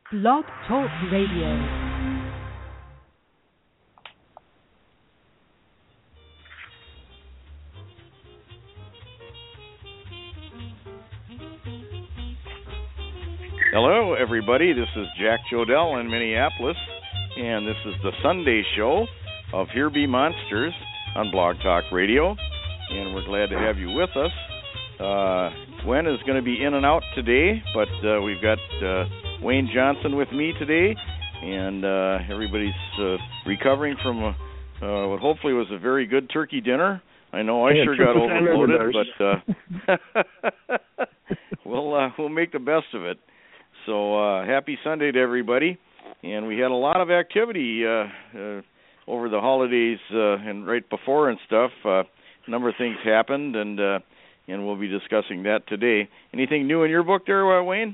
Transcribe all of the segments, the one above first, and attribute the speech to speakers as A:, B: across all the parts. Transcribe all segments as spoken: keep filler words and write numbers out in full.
A: Blog Talk Radio.
B: Hello, everybody. This is Jack Jodell in Minneapolis, and this is the Sunday show of Here Be Monsters on Blog Talk Radio, and we're glad to have you with us. Uh, Gwen is going to be in and out today, but uh, we've got uh, Wayne Johnson with me today, and uh, everybody's uh, recovering from a, uh, what hopefully was a very good turkey dinner. I know I
C: yeah,
B: sure got overloaded, but uh, we'll uh, we'll make the best of it. So uh, happy Sunday to everybody, and we had a lot of activity uh, uh, over the holidays uh, and right before and stuff. Uh, a number of things happened, and uh, and we'll be discussing that today. Anything new in your book there, uh, Wayne?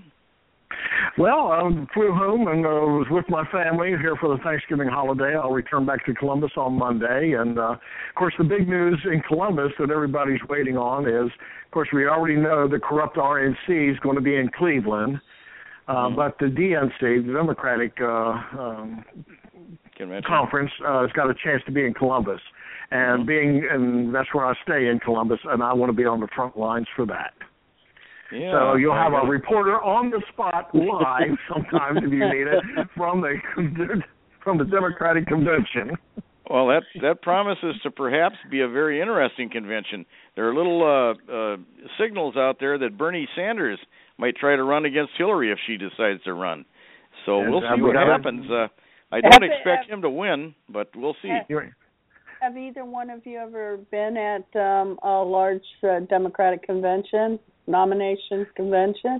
C: Well, I flew home and uh, was with my family here for the Thanksgiving holiday. I'll return back to Columbus on Monday. And, uh, of course, the big news in Columbus that everybody's waiting on is, of course, we already know the corrupt R N C is going to be in Cleveland. Uh, mm-hmm. But the D N C, the Democratic uh, um, Conference, uh, has got a chance to be in Columbus. And mm-hmm. being, and that's where I stay in Columbus, and I want to be on the front lines for that.
B: Yeah,
C: so you'll have a reporter on the spot live sometimes if you need it from the from the Democratic convention.
B: Well, that that promises to perhaps be a very interesting convention. There are little uh, uh, signals out there that Bernie Sanders might try to run against Hillary if she decides to run. So and we'll see what happens. Uh, I don't expect him to win, but we'll see.
D: Have either one of you ever been at um, a large uh, Democratic convention? Nomination convention?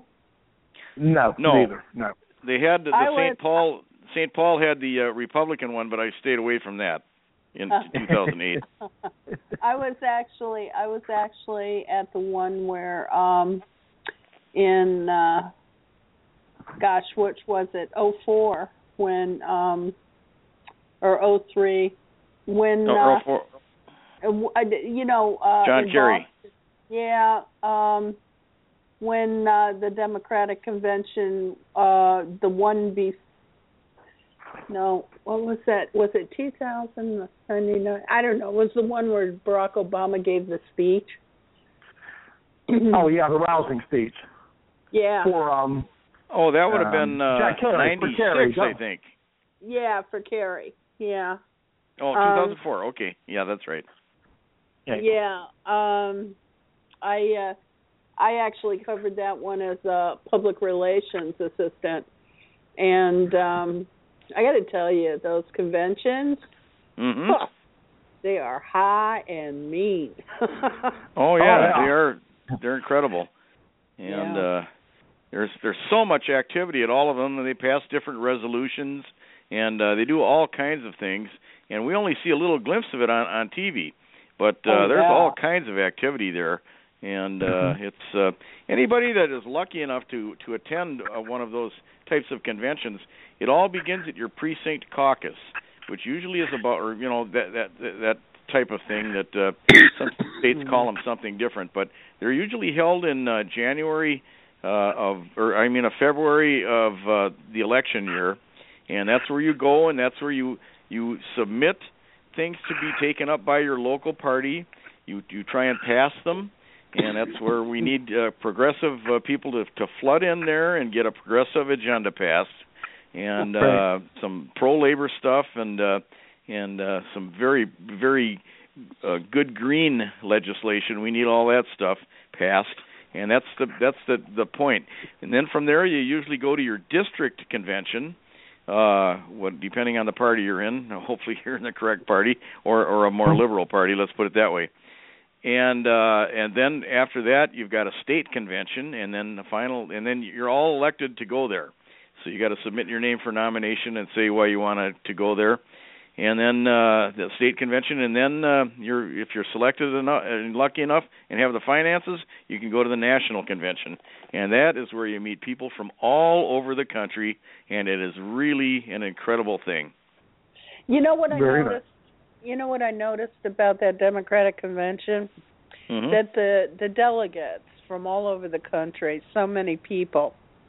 C: No,
B: no,
C: neither. No.
B: They had the, the Saint Paul. Saint Paul had the uh, Republican one, but I stayed away from that in two thousand eight.
D: I was actually, I was actually at the one where, um, in, uh, gosh, which was it? oh four when, um, or oh three when,
B: no,
D: uh,
B: oh four.
D: you know, uh,
B: John Kerry.
D: Yeah. Um, when uh, the Democratic convention, uh, the one be, no, what was that? Was it two thousand ninety-nine? I don't know. It was the one where Barack Obama gave the speech.
C: Oh, yeah, the rousing speech.
D: Yeah.
C: For, um,
B: oh, that would have
C: um,
B: been uh, ninety-six, I think.
D: Yeah, for Kerry. Yeah.
B: Oh, two thousand four. Um, okay. Yeah, that's right.
D: Yeah. Um, I... Uh, I actually covered that one as a public relations assistant. And um, I got to tell you, those conventions,
B: mm-hmm.
D: huh, they are high and mean.
B: oh, yeah, oh, yeah, they are. They're incredible. And
D: yeah.
B: uh, there's there's so much activity at all of them, and they pass different resolutions, and uh, they do all kinds of things. And we only see a little glimpse of it on, on T V. But uh,
D: oh,
B: there's
D: yeah.
B: all kinds of activity there. And uh, mm-hmm. it's uh, anybody that is lucky enough to to attend uh, one of those types of conventions. It all begins at your precinct caucus, which usually is about, or you know, that that that type of thing. That uh, some states call them something different, but they're usually held in uh, January uh, of, or I mean, a February of uh, the election year, and that's where you go, and that's where you you submit things to be taken up by your local party. You you try and pass them. And that's where we need uh, progressive uh, people to, to flood in there and get a progressive agenda passed, and uh, some pro-labor stuff, and uh, and uh, some very very uh, good green legislation. We need all that stuff passed, and that's the that's the the point. And then from there, you usually go to your district convention. Uh, what depending on the party you're in, hopefully you're in the correct party or or a more liberal party. Let's put it that way. And uh, and then after that, you've got a state convention, and then the final, and then you're all elected to go there. So you got to submit your name for nomination and say why you want to go there, and then uh, the state convention, and then uh, you're if you're selected enough and lucky enough and have the finances, you can go to the national convention, and that is where you meet people from all over the country, and it is really an incredible thing.
D: You know what I
C: Very
D: noticed?
C: nice.
D: You know what I noticed about that Democratic convention?
B: Mm-hmm.
D: That the, the delegates from all over the country, so many people,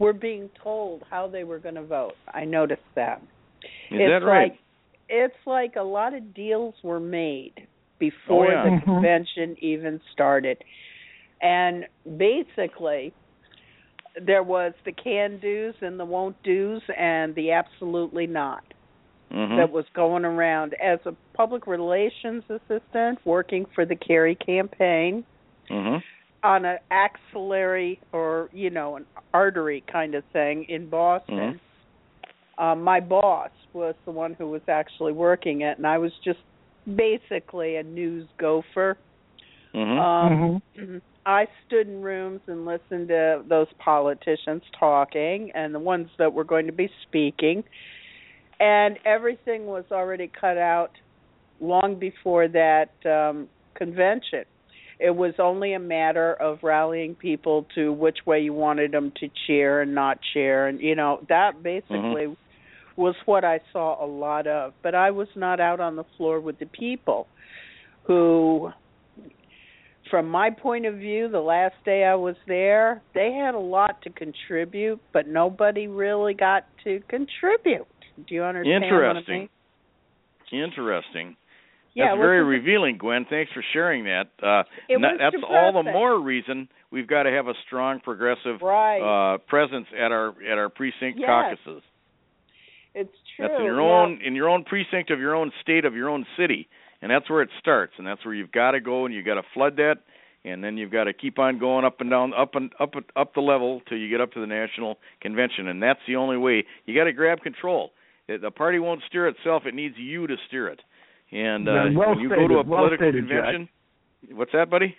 D: were being told how they were going to vote. I noticed that.
B: Is
D: it's
B: that right?
D: Like, it's like a lot of deals were made before
B: oh, yeah.
D: the
C: mm-hmm.
D: convention even started. And basically, there was the can-dos and the won't-dos and the absolutely not
B: mm-hmm.
D: that was going around. As a public relations assistant working for the Kerry campaign,
B: mm-hmm.
D: on an axillary or, you know, an artery kind of thing in Boston,
B: mm-hmm.
D: um, my boss was the one who was actually working it, and I was just basically a news gopher.
B: Mm-hmm.
D: Um,
C: mm-hmm.
D: I stood in rooms and listened to those politicians talking and the ones that were going to be speaking, and everything was already cut out long before that um, convention. It was only a matter of rallying people to which way you wanted them to cheer and not cheer. And, you know, that basically mm-hmm. was what I saw a lot of. But I was not out on the floor with the people who, from my point of view, the last day I was there, they had a lot to contribute, but nobody really got to contribute. Do you understand
B: Interesting.
D: what I mean?
B: Interesting.
D: Yeah,
B: that's very revealing, Gwen. Thanks for sharing that. Uh,
D: it was
B: n- that's
D: depressing.
B: all the more reason we've got to have a strong progressive
D: right.
B: uh, presence at our at our precinct
D: yes.
B: caucuses.
D: It's true.
B: That's in your
D: yeah.
B: own in your own precinct of your own state of your own city, and that's where it starts. And that's where you've got to go, and you've got to flood that, and then you've got to keep on going up and down, up and up up the level till you get up to the national convention. And that's the only way. You got to grab control. The party won't steer itself; it needs you to steer it. And uh,
C: well
B: when you
C: stated,
B: go to a
C: well
B: political
C: stated,
B: convention,
C: Jack.
B: What's that, buddy?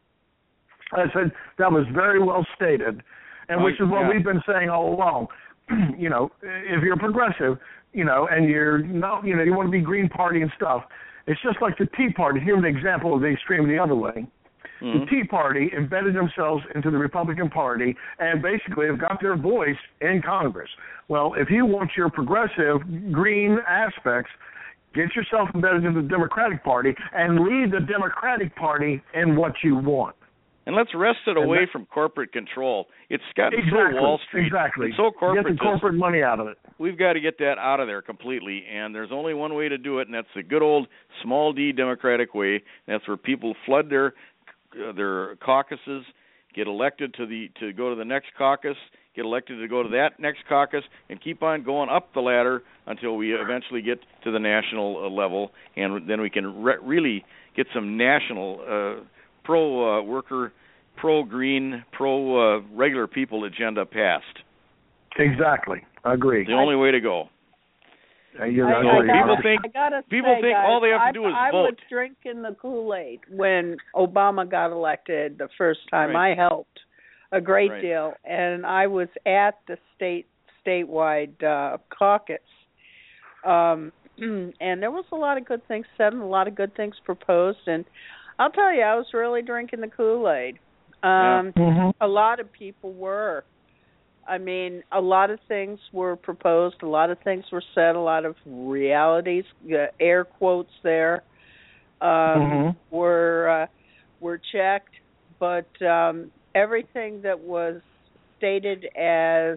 C: I said that was very well stated, and
B: oh,
C: which is what
B: yeah.
C: we've been saying all along. You know, if you're progressive, you know, and you're not, you know, you want to be Green Party and stuff. It's just like the Tea Party. Here's an example of the extreme the other way.
B: Mm-hmm.
C: The Tea Party embedded themselves into the Republican Party and basically have got their voice in Congress. Well, if you want your progressive green aspects, get yourself embedded in the Democratic Party and lead the Democratic Party in what you want.
B: And let's wrest it away that, from corporate control. It's gotten
C: exactly,
B: so Wall Street.
C: Exactly.
B: It's so corporate.
C: Get the corporate money out of it.
B: We've got to get that out of there completely. And there's only one way to do it, and that's the good old small d Democratic way. That's where people flood their uh, their caucuses, get elected to the to go to the next caucus, get elected to go to that next caucus, and keep on going up the ladder until we eventually get to the national uh, level, and then we can re- really get some national uh, pro-worker, uh, pro-green, pro-regular uh, people agenda passed.
C: Exactly. I agree.
B: The only way to go.
C: Uh, you're
D: I,
C: right.
D: I gotta,
B: people think,
D: I gotta
B: people
D: say,
B: think
D: guys,
B: all they have to
D: I,
B: do is
D: I
B: vote.
D: I was drinking the Kool-Aid when Obama got elected the first time.
B: Right.
D: I helped a great
B: right.
D: deal, and I was at the state statewide uh, caucus. Um, and there was a lot of good things said and a lot of good things proposed. And I'll tell you, I was really drinking the Kool-Aid. Um,
C: yeah. mm-hmm.
D: A lot of people were. I mean, a lot of things were proposed, a lot of things were said, a lot of realities, uh, air quotes there, um,
C: mm-hmm.
D: were uh, were checked. But um, everything that was stated as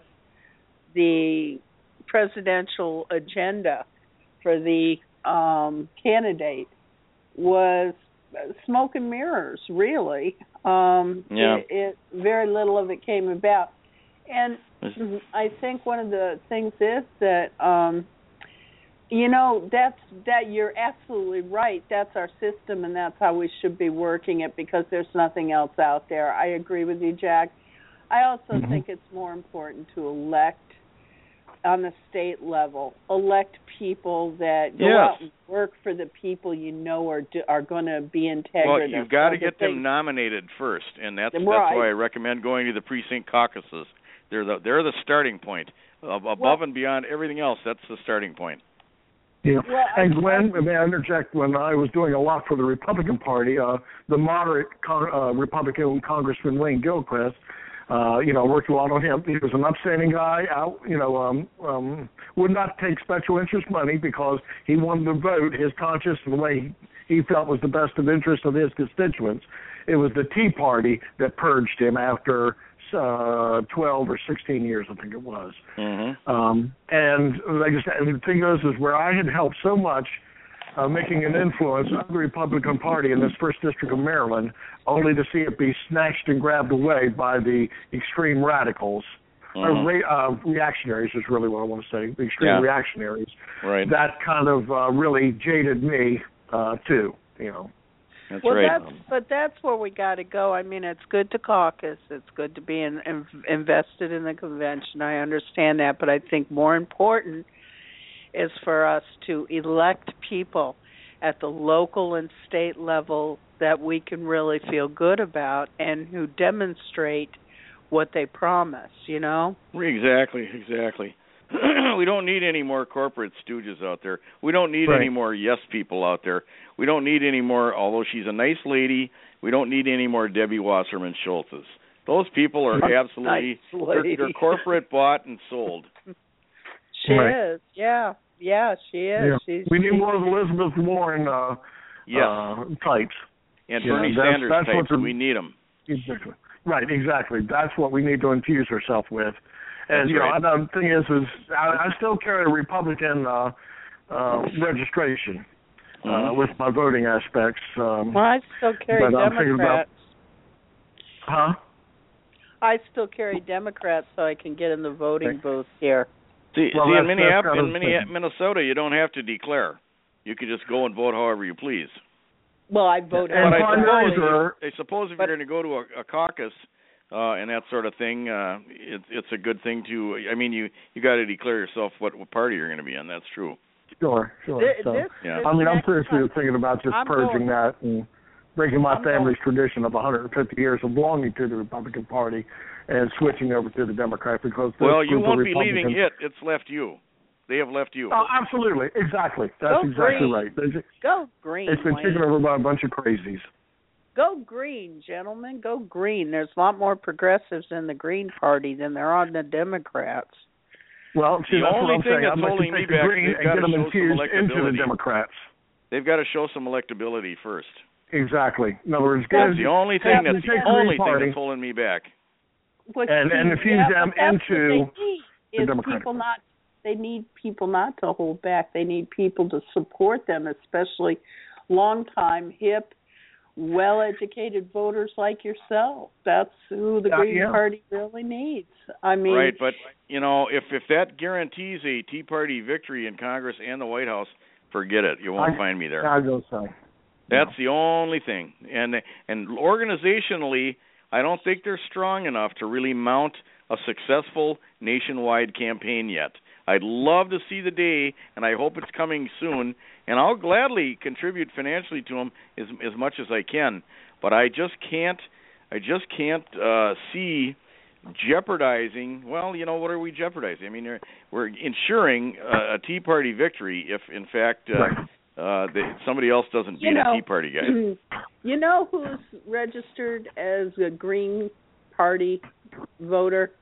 D: the presidential agenda for the um, candidate was smoke and mirrors, really. Um,
B: yeah.
D: it, it, very little of it came about. And I think one of the things is that, um, you know, that's that you're absolutely right. That's our system, and that's how we should be working it because there's nothing else out there. I agree with you, Jack. I also mm-hmm. think it's more important to elect on the state level, elect people that go
B: yes.
D: out and work for the people you know are do, are going to be integrative.
B: Well, you've got to get
D: they,
B: them nominated first, and that's,
D: right.
B: that's why I recommend going to the precinct caucuses. They're the they're the starting point. Above
D: well,
B: and beyond everything else, that's the starting point.
C: Yeah.
D: Well,
C: and
D: I,
C: Glenn, may I interject? When I was doing a lot for the Republican Party, uh, the moderate con- uh, Republican Congressman Wayne Gilchrist, uh, you know, worked a lot on him. He was an upstanding guy. Out, you know, um, um, would not take special interest money because he wanted to vote his conscience and the way he felt was the best of interest of his constituents. It was the Tea Party that purged him after uh, twelve or sixteen years, I think it was.
B: Mm-hmm.
C: Um, and like I said, the thing is, is where I had helped so much uh, making an influence on the Republican Party in this first district of Maryland, only to see it be snatched and grabbed away by the extreme radicals.
B: Mm-hmm.
C: Or re- uh, reactionaries is really what I want to say, the extreme
B: Yeah.
C: reactionaries.
B: Right.
C: That kind of uh, really jaded me, uh, too, you know.
B: That's
D: well,
B: right.
D: that's but that's where we got to go. I mean, it's good to caucus. It's good to be in, in, invested in the convention. I understand that, but I think more important is for us to elect people at the local and state level that we can really feel good about and who demonstrate what they promise, you know?
B: Exactly, exactly. We don't need any more corporate stooges out there. We don't need
C: Right.
B: any more yes people out there. We don't need any more, although she's a nice lady, we don't need any more Debbie Wasserman Schultzes. Those people are absolutely,
D: Nice
B: they're,
D: lady.
B: they're corporate bought and sold.
D: She
C: Right.
D: is, yeah. Yeah, she is.
C: Yeah.
D: She's,
C: We need
D: she's,
C: more of Elizabeth Warren uh,
B: Yes.
C: uh, types.
B: And
C: Yeah,
B: Bernie
C: that's-
B: Sanders
C: that's
B: types,
C: what the-
B: we need them.
C: Exactly. Right, exactly. That's what we need to infuse ourselves with. And,
B: That's
C: you know,
B: right.
C: another thing is, is I, I still carry a Republican uh, uh, registration uh,
B: Mhm.
C: with my voting aspects. Um,
D: well, I still carry
C: but I'm thinking about-
D: Democrats.
C: huh?
D: I still carry Democrats so I can get in the voting booth here.
B: See,
C: Well,
B: see in,
C: that's- that's
B: Minneapolis,
C: kind
B: in
C: of
B: Minne-
C: thing.
B: Minnesota, you don't have to declare. You can just go and vote however you please.
D: Well, I vote
C: And
B: But I
C: primaries
B: suppose,
C: are-
B: I suppose if
D: but-
B: you're going to go to a, a caucus uh, and that sort of thing, uh, it's it's a good thing to. I mean, you you got to declare yourself what, what party you're going to be in. That's true.
C: Sure, sure.
D: Thi-
C: So,
D: this,
B: Yeah.
D: this
C: I mean, I'm
D: next
C: seriously
D: time-
C: thinking about just
D: I'm
C: purging
D: going-
C: that and breaking my
D: I'm
C: family's tradition of one hundred fifty years of belonging to the Republican Party and switching over to the Democrat because this
B: Well, you
C: group of
B: won't be leaving
C: Republicans-
B: it. It's left you. They have left you.
C: Oh, absolutely, exactly. That's
D: Go
C: exactly
D: green.
C: right. There's-
D: Go green,
C: It's been
D: Wayne.
C: taken over by a bunch of crazies.
D: Go green, gentlemen. Go green. There's a lot more progressives in the Green Party than there are in the Democrats.
C: Well, see,
B: The
C: that's
B: only
C: what I'm
B: thing
C: saying.
B: that's
C: I'd like to
B: holding me
C: take the
B: back,
C: green
B: they've
C: and
B: got
C: get
B: to
C: them
B: show some
C: infused into the
B: electability.
C: Democrats.
B: They've got to show some electability first.
C: Exactly. In other words,
B: That's
C: get-
B: the only thing.
C: have them
B: That's
C: take
B: the only
C: Green
B: thing
C: Party.
B: that's holding me back.
D: What
C: And-
D: you-
C: and infuse
D: yeah,
C: them
D: but that's what
C: into
D: they need,
C: the
D: is
C: Democratic
D: people
C: Party.
D: not. They need people not to hold back. They need people to support them, especially longtime, hip, well-educated voters like yourself. That's who the
C: Yeah,
D: Green
C: yeah.
D: Party really needs. I mean,
B: Right, but you know, if if that guarantees a Tea Party victory in Congress and the White House, forget it. You won't
C: I-
B: find me there.
C: I go so.
B: That's the only thing. And and organizationally, I don't think they're strong enough to really mount a successful nationwide campaign yet. I'd love to see the day, and I hope it's coming soon. And I'll gladly contribute financially to them as as much as I can. But I just can't. I just can't uh, see jeopardizing. Well, you know, what are we jeopardizing? I mean, we're, we're ensuring uh, a Tea Party victory if, in fact, uh,
C: Right.
B: uh, they, somebody else doesn't beat
D: you know,
B: a Tea Party guy.
D: You know who's registered as a Green Party voter?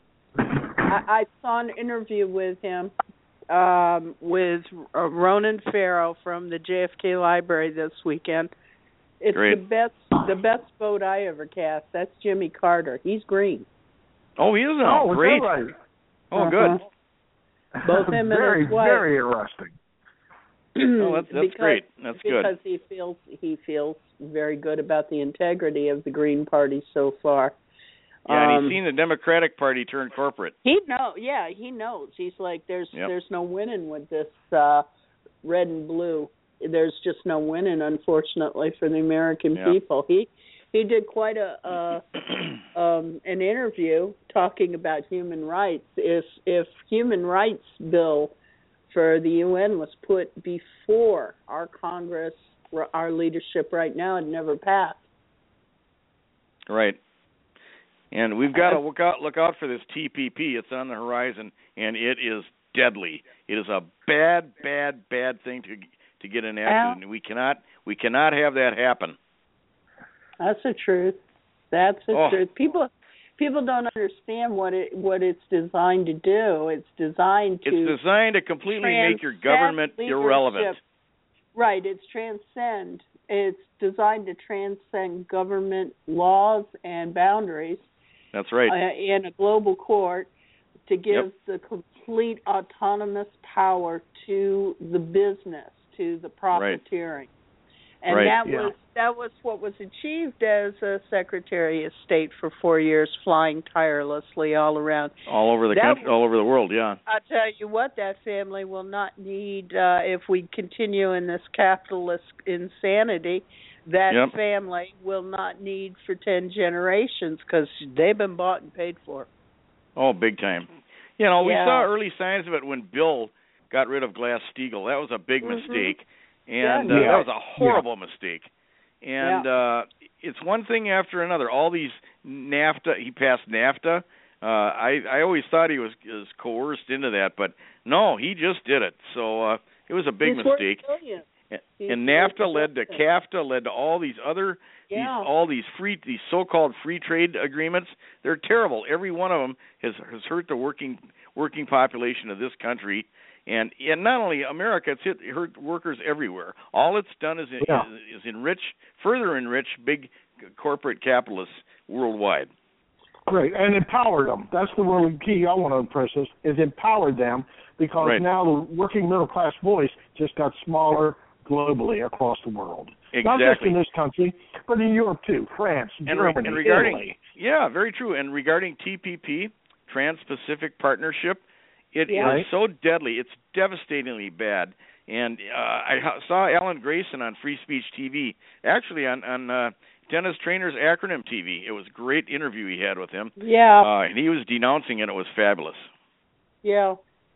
D: I, I saw an interview with him um, with uh, Ronan Farrow from the J F K Library this weekend. It's
B: Great.
D: the best the best vote I ever cast. That's Jimmy Carter. He's green.
B: Oh, he is now.
C: Oh, is
B: Great.
C: that right?
B: Oh, good.
D: Uh-huh. Both him and
C: very,
D: his wife.
C: very interesting.
B: Oh, that's, that's
D: because,
B: great. That's good.
D: Because he feels he feels very good about the integrity of the Green Party so far.
B: Yeah, and
D: Um,
B: he's seen the Democratic Party turn corporate.
D: He know, yeah, he knows. He's like, there's
B: Yep.
D: there's no winning with this uh, red and blue. There's just no winning, unfortunately, for the American
B: Yeah.
D: people. He he did quite a uh, um, an interview talking about human rights. If if human rights bill for the U N was put before our Congress, our leadership right now, it never passed.
B: Right. And we've got to look out look out for this T P P. It's on the horizon, and it is deadly. It is a bad, bad, bad thing to to get enacted, and we cannot we cannot have that happen.
D: That's the truth. That's the
B: Oh.
D: truth. People people don't understand what it what it's designed to do. It's designed to
B: It's designed to completely make your
D: transcend
B: government
D: leadership.
B: irrelevant.
D: Right, it's transcend. It's designed to transcend government laws and boundaries
B: That's right.
D: Uh, in a global court to give
B: Yep.
D: the complete autonomous power to the business, to the profiteering. Right. And
B: right.
D: that
C: yeah.
D: was that was what was achieved as a Secretary of State for four years, flying tirelessly all around.
B: All over the
D: that
B: country,
D: was,
B: all over the world, yeah.
D: I tell you what, that family will not need, uh, if we continue in this capitalist insanity, that
B: yep.
D: family will not need for ten generations because they've been bought and paid for.
B: Oh, big time. You know, we
D: yeah.
B: saw early signs of it when Bill got rid of Glass-Steagall. That was a big
D: mm-hmm.
B: mistake, and
D: yeah,
B: uh,
C: yeah.
B: that was a horrible
C: yeah.
B: mistake. And
D: yeah.
B: uh, it's one thing after another. All these NAFTA, he passed NAFTA. Uh, I I always thought he was, was coerced into that, but no, he just did it. So uh, it was a big
D: He's
B: mistake.
D: He's
B: and NAFTA led to CAFTA, led to all these other,
D: yeah.
B: these all these free, these so-called free trade agreements. They're terrible. Every one of them has has hurt the working working population of this country, and and not only America, it's hit, hurt workers everywhere. All it's done is
C: yeah.
B: is, is enrich, further enrich big corporate capitalists worldwide.
C: Great, and empower them. That's the really key I want to impress us, is empower them, because
B: right.
C: now the working middle class voice just got smaller globally across the world.
B: Exactly.
C: Not just in this country, but in Europe too, France,
B: and
C: Germany,
B: re- and regarding,
C: Italy.
B: Yeah, very true. And regarding T P P, Trans-Pacific Partnership, it
D: yeah.
B: is so deadly. It's devastatingly bad. And uh, I saw Alan Grayson on Free Speech T V, actually on, on uh, Dennis Trainor's Acronym T V. It was a great interview he had with him.
D: Yeah.
B: Uh, and he was denouncing it. It was fabulous.
D: Yeah.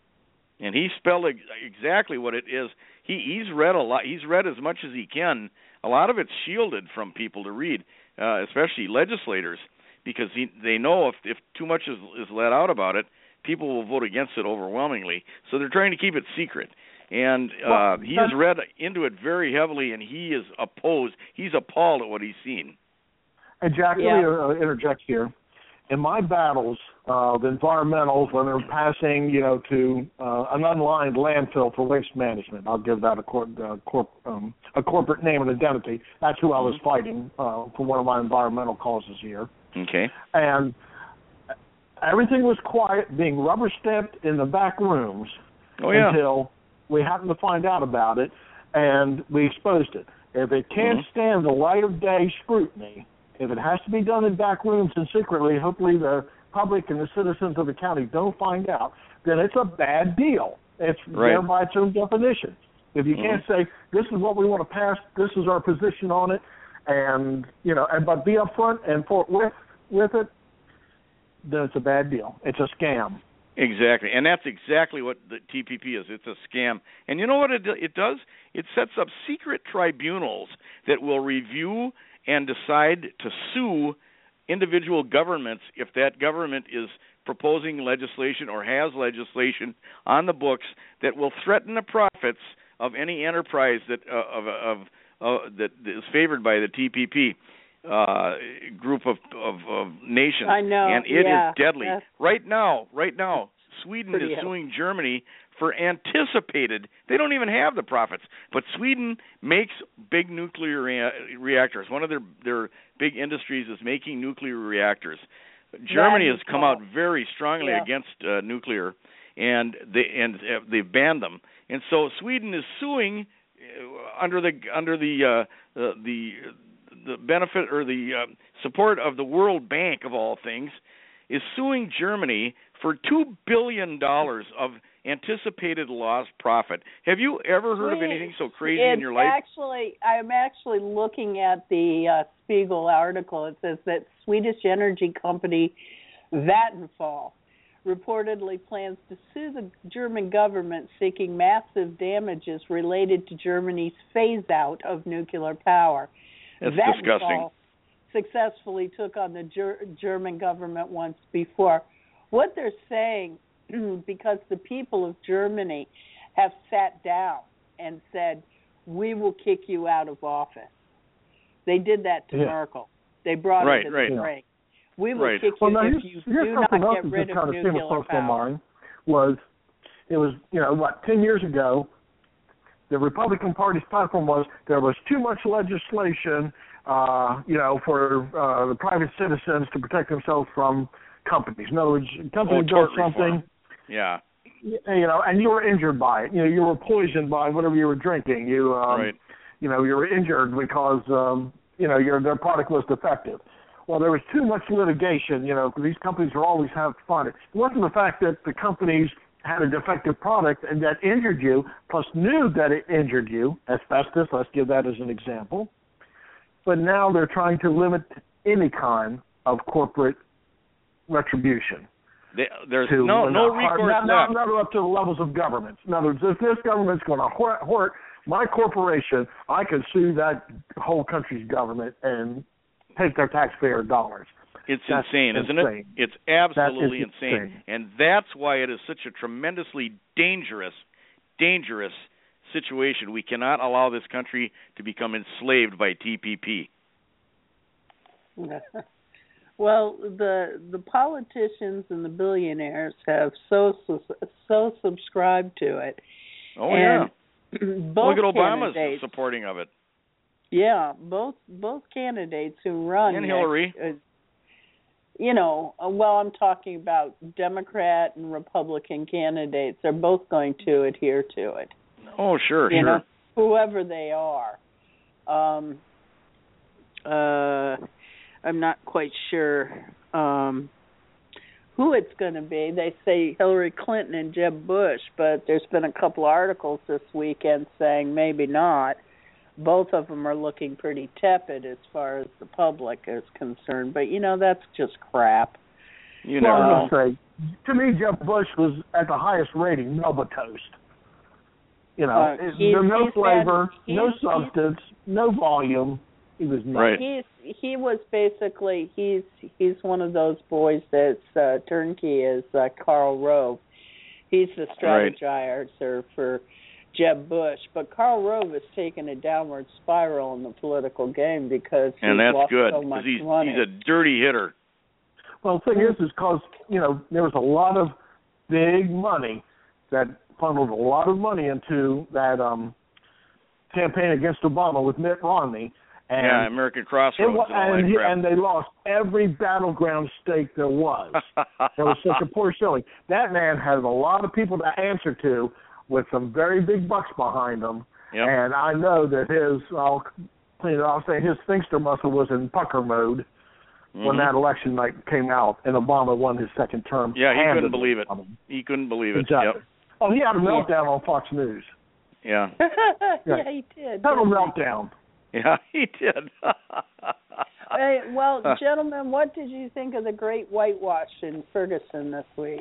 B: And he spelled ex- exactly what it is. He he's read a lot. He's read as much as he can. A lot of it's shielded from people to read, uh, especially legislators, because he, they know if if too much is is let out about it, people will vote against it overwhelmingly. So they're trying to keep it secret. And uh,
C: well,
B: he has read into it very heavily, and he is opposed. He's appalled at what he's seen.
C: And Jack,
D: yeah.
C: let me uh, interject here. In my battles, uh, the environmentals, when they're passing, you know, to uh, an unlined landfill for waste management, I'll give that a, cor- uh, corp- um, a corporate name and identity. That's who I was fighting uh, for one of my environmental causes here.
B: Okay.
C: And everything was quiet, being rubber stamped in the back rooms
B: oh, yeah.
C: until we happened to find out about it, and we exposed it. If it can't
B: mm-hmm.
C: stand the light of day scrutiny, if it has to be done in back rooms and secretly, hopefully the public and the citizens of the county don't find out, then it's a bad deal. It's
B: right.
C: there by its own definition. If you mm-hmm. can't say, this is what we want to pass, this is our position on it, and, you know, and, but be upfront and forthwith with it, then it's a bad deal. It's a scam.
B: Exactly, and that's exactly what the T P P is. It's a scam. And you know what it, it does? It sets up secret tribunals that will review and decide to sue individual governments if that government is proposing legislation or has legislation on the books that will threaten the profits of any enterprise that uh, of, of uh, that is favored by the T P P uh, group of, of, of nations.
D: I know,
B: and it
D: yeah.
B: is deadly.
D: That's
B: right now, right now, Sweden is
D: Pretty
B: suing Germany for anticipated. They don't even have the profits, but Sweden makes big nuclear rea- reactors. One of their their big industries is making nuclear reactors. Germany has come out very strongly
D: yeah.
B: against uh, nuclear, and they and uh, they've banned them. And so Sweden is suing uh, under the under the uh, uh, the the benefit or the uh, support of the World Bank of all things, is suing Germany for two billion dollars of anticipated lost profit. Have you ever heard of anything so crazy
D: it's
B: in your life?
D: Actually, I'm actually looking at the uh, Spiegel article. It says that Swedish energy company Vattenfall reportedly plans to sue the German government seeking massive damages related to Germany's phase-out of nuclear power.
B: That's
D: Vattenfall
B: disgusting.
D: Successfully took on the ger- German government once before. What they're saying, because the people of Germany have sat down and said, we will kick you out of office. They did that to
C: yeah.
D: Merkel. They brought
B: right,
D: her to
B: right.
D: the ring. We will
B: right.
D: kick
C: well,
D: you
C: now,
D: if
C: here's,
D: you
C: here's
D: do not
C: something else
D: get
C: that
D: rid
C: just
D: of
C: kind of came
D: nuclear
C: across my
D: power.
C: mind was, it was, you know, what, ten years ago, the Republican Party's platform was there was too much legislation uh, you know, for uh, the private citizens to protect themselves from companies. In other words, company
B: oh,
C: does something.
B: Reform. Yeah.
C: You know, and you were injured by it. You know, you were poisoned by whatever you were drinking. You, um,
B: right.
C: you know, you were injured because, um, you know, your their product was defective. Well, there was too much litigation. You know, these companies will always have fun. It wasn't the fact that the companies had a defective product and that injured you, plus knew that it injured you. Asbestos, let's give that as an example. But now they're trying to limit any kind of corporate retribution.
B: They, there's
C: to,
B: no no recourse
C: not,
B: left.
C: Not, not up to the levels of governments. In other words, if this government's going to hurt, hurt my corporation, I can sue that whole country's government and take their taxpayer dollars.
B: It's
C: that's
B: insane, isn't
C: insane.
B: it? It's absolutely
C: insane.
B: insane. And that's why it is such a tremendously dangerous, dangerous situation. We cannot allow this country to become enslaved by T P P.
D: Well, the the politicians and the billionaires have so so subscribed to it.
B: Oh
D: and
B: yeah.
D: Both
B: Look at Obama's
D: candidates,
B: supporting of it.
D: Yeah, both both candidates who run
B: and Hillary.
D: Uh, you know, well, I'm talking about Democrat and Republican candidates. They're both going to adhere to it.
B: Oh, sure,
D: you
B: sure.
D: know, whoever they are. Um, uh, I'm not quite sure um, who it's going to be. They say Hillary Clinton and Jeb Bush, but there's been a couple articles this weekend saying maybe not. Both of them are looking pretty tepid as far as the public is concerned. But, you know, that's just crap.
B: You
C: well,
B: know.
C: I'll say, to me, Jeb Bush was at the highest rating, Melba Toast. You know,
D: Uh,
C: it,
D: he's-
C: no
D: he's
C: flavor,
D: had-
C: no
D: he's-
C: substance, no volume. He was nice.
B: Right.
D: He's he was basically he's he's one of those boys that's uh, turnkey is uh, Karl Rove. He's the strategizer for Jeb Bush, but Karl Rove has taken a downward spiral in the political game because he's
B: and that's
D: lost
B: good
D: so much
B: he's
D: money.
B: he's a dirty hitter.
C: Well, the thing is, is because, you know, there was a lot of big money that funneled a lot of money into that um, campaign against Obama with Mitt Romney. And
B: yeah, American Crossroads
C: it,
B: and all
C: and,
B: that
C: he,
B: crap.
C: and they lost every battleground stake there was. There was such a poor showing. That man had a lot of people to answer to with some very big bucks behind him.
B: Yep.
C: And I know that his, I'll clean it off, say his sphincter muscle was in pucker mode
B: mm-hmm.
C: when that election night came out and Obama won his second term.
B: Yeah, he couldn't
C: handedly.
B: believe it. He couldn't believe it.
C: Exactly.
B: Yep.
C: Oh, he had a meltdown on Fox News.
B: Yeah.
D: yeah, he did.
C: Total
D: didn't he?
C: meltdown.
B: Yeah, he did.
D: Hey, well, gentlemen, what did you think of the Great Whitewash in Ferguson this week?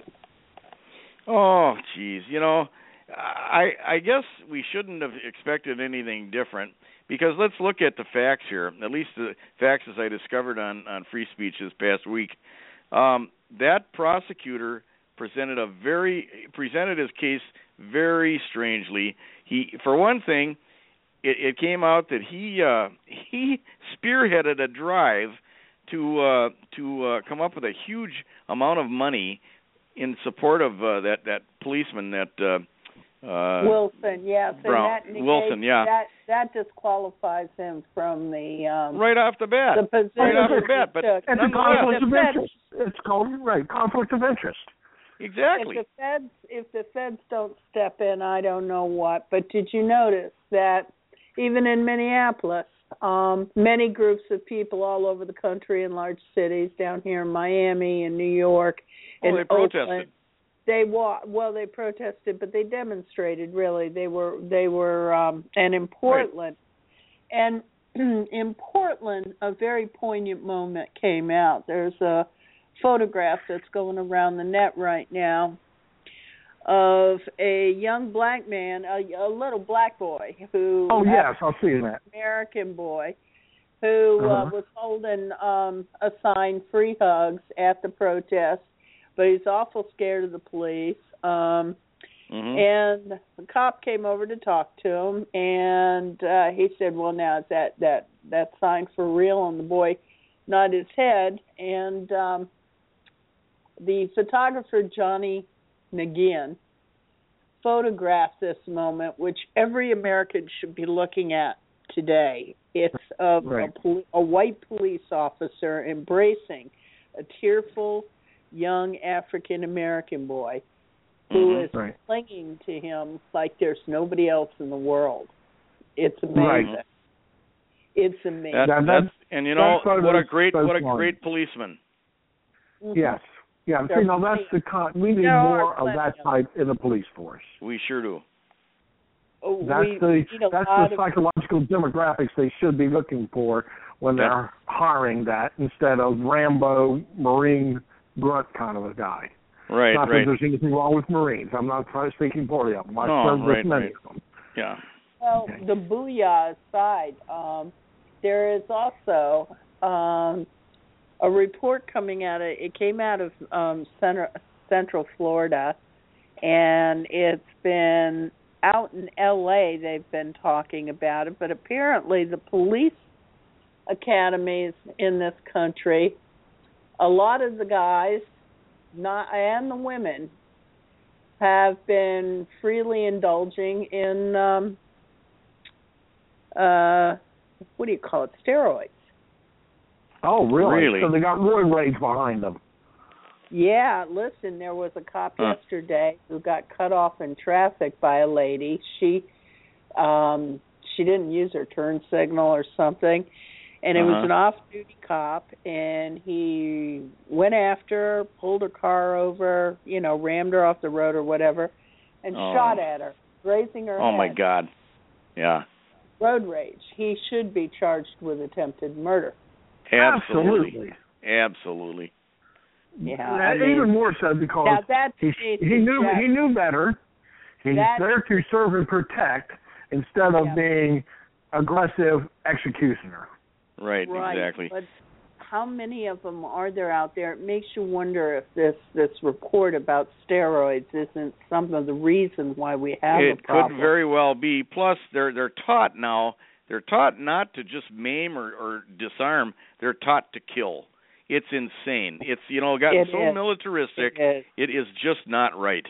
B: Oh, geez. You know, I I guess we shouldn't have expected anything different because let's look at the facts here, at least the facts as I discovered on, on Free Speech this past week. Um, that prosecutor presented a very presented his case very strangely. He, for one thing, it, it came out that he uh, he spearheaded a drive to uh, to uh, come up with a huge amount of money in support of uh, that that policeman that uh, uh,
D: Wilson. Yes,
B: Brown.
D: and that negates,
B: Wilson. Yeah,
D: that that disqualifies him from the um,
B: right off the bat.
D: the position
B: right off the
D: he
B: bat. But
D: took.
C: It's a
B: nonetheless,
C: conflict of
D: Feds-
C: interest. It's called, right, conflict of interest.
B: exactly.
D: If the feds, if the feds don't step in, I don't know what. But did you notice that even in Minneapolis, um, many groups of people all over the country in large cities, down here in Miami and New York,
B: Oh,
D: and
B: they protested.
D: Oakland, they wa- well, they protested, but they demonstrated. Really, they were they were, um, and in Portland, and in Portland, a very poignant moment came out. There's a photograph that's going around the net right now of a young black man, a, a little black boy who,
C: Oh, yes, I'll see that.
D: American boy, who uh,
C: Uh-huh.
D: was holding um, a sign, "Free Hugs," at the protest, but he's awful scared of the police. Um,
B: Mm-hmm.
D: And the cop came over to talk to him, and uh, he said, "Well, now is that that that sign for real?" And the boy nodded his head, and um, the photographer Johnny Nagin photographed this moment, which every American should be looking at today. It's of
C: Right.
D: a, poli- a white police officer embracing a tearful young African American boy who
B: Mhm.
D: is
C: Right.
D: clinging to him like there's nobody else in the world. It's amazing.
C: Right.
D: It's amazing.
B: That,
C: That-
B: that's,
C: that's-
B: and you know
C: that's
B: what a
C: so
B: great what a
C: fun.
B: great policeman.
D: Mhm.
C: Yes. Yeah.
D: There
C: See, now
D: are
C: that's the con- we need
D: There are
C: more of
D: plenty
C: that
D: of
C: type in the police force.
B: We sure do.
D: Oh,
C: That's
D: we
C: the
D: need a
C: that's
D: lot
C: the
D: of
C: psychological demographics they should be looking for when
B: Yeah.
C: they're hiring that instead of Rambo Marine grunt kind of a guy.
B: Right,
C: not
B: right.
C: that there's anything wrong with Marines. I'm not trying to speaking poorly of them. I
B: No,
C: served with
B: right,
C: many
B: right.
C: of them.
B: Yeah.
D: Well,
C: Okay.
D: the booyah aside, um, there is also um, a report coming out of it came out of um, center, Central Florida, and it's been out in L A. They've been talking about it, but apparently the police academies in this country, a lot of the guys, not and the women, have been freely indulging in um, uh, what do you call it? Steroids.
C: Oh, really?
B: Really?
C: So they got roid rage behind them.
D: Yeah, listen, there was a cop
B: Huh.
D: yesterday who got cut off in traffic by a lady. She um she didn't use her turn signal or something, and it
B: Uh-huh.
D: was an off-duty cop, and he went after her, pulled her car over, you know, rammed her off the road or whatever, and
B: Oh.
D: shot at her, grazing her
B: Oh
D: head.
B: my God. Yeah.
D: Road rage. He should be charged with attempted murder.
B: Absolutely. Absolutely.
D: Yeah,
C: And
D: I mean-
C: even more so because
D: Now that's
C: he he knew he knew better. He's
D: That-
C: there to serve and protect instead of
D: Yeah.
C: being aggressive executioner.
B: Right,
D: right,
B: exactly.
D: But how many of them are there out there? It makes you wonder if this this report about steroids isn't some of the reasons why we have a
B: It
D: problem.
B: could very well be. Plus, they're they're taught now. They're taught not to just maim or, or disarm. They're taught to kill. It's insane. It's you know gotten
D: It
B: so
D: is.
B: militaristic.
D: It is.
B: It is just not right.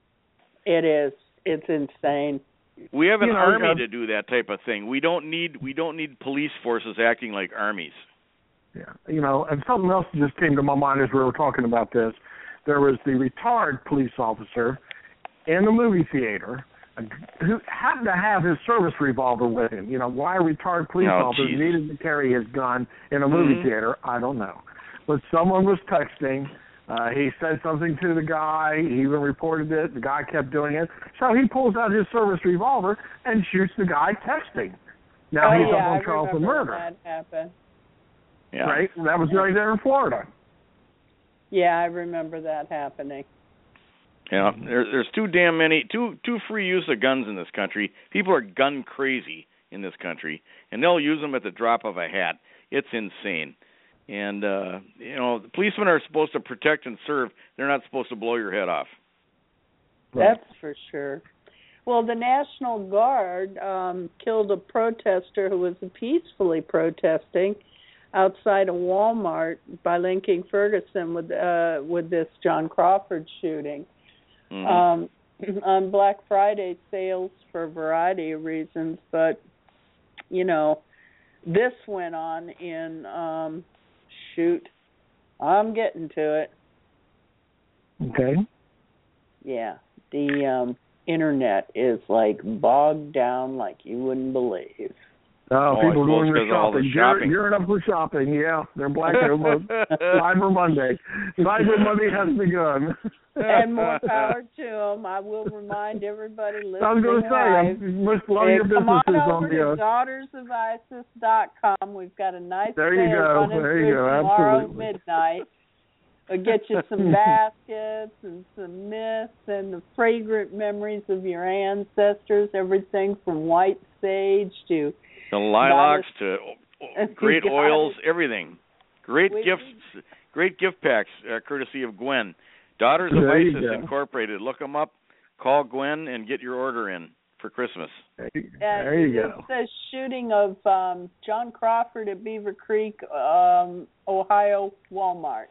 D: It is. It's insane.
B: We have an
C: You know,
B: army
C: uh,
B: to do that type of thing. We don't need we don't need police forces acting like armies.
C: Yeah, you know, and something else just came to my mind as we were talking about this. There was the retired police officer in the movie theater who happened to have his service revolver with him. You know, why a retired police
B: Oh,
C: officer
B: geez.
C: needed to carry his gun in a movie
B: Mhm.
C: theater, I don't know. But someone was texting. Uh, he said something to the guy. He even reported it. The guy kept doing it. So he pulls out his service revolver and shoots the guy texting. Now
D: oh
C: he's
D: yeah,
C: up on
D: I
C: trial for
D: remember
C: murder.
D: when that happened.
B: Yeah.
C: Right? That was right there in Florida.
D: Yeah, I remember that happening.
B: Yeah. There, there's too damn many too too free use of guns in this country. People are gun crazy in this country, and they'll use them at the drop of a hat. It's insane. And uh, you know, the policemen are supposed to protect and serve. They're not supposed to blow your head off.
D: That's for sure. Well, the National Guard um, killed a protester who was peacefully protesting outside a Walmart by linking Ferguson with uh, with this John Crawford shooting.
B: Mhm.
D: Um, on Black Friday sales for a variety of reasons, but you know, this went on in um, shoot. I'm getting to it.
C: Okay.
D: Yeah, the um, internet is like bogged down like you wouldn't believe.
C: Oh,
B: Oh, I
C: people
B: suppose
C: doing their
B: 'cause of all the
C: shopping.
B: shopping.
C: Gearing up for shopping. Yeah, they're black. Cyber Monday. Cyber Monday has begun.
D: And more power to them. I will remind everybody listening
C: I was going to say,
D: live,
C: I'm, most a lot of your
D: hey, come on
C: businesses
D: over
C: on
D: to
C: the. Uh,
D: daughters of isis dot com. We've got a nice
C: There you
D: sale
C: go.
D: running
C: There you
D: through
C: go.
D: tomorrow
C: Absolutely.
D: midnight. We'll get you some baskets and some myths and the fragrant memories of your ancestors, everything from white sage to
B: The lilacs
D: Goddess.
B: to great
D: Goddess.
B: oils, everything. Great
D: We-
B: gifts, great gift packs, uh, courtesy of Gwen. Daughters of
C: There you
B: ISIS
C: go.
B: Incorporated. Look them up. Call Gwen and get your order in for Christmas.
C: there you,
D: Uh,
C: there you
D: it
C: go.
D: says shooting of um, John Crawford at Beaver Creek, um, Ohio Walmart.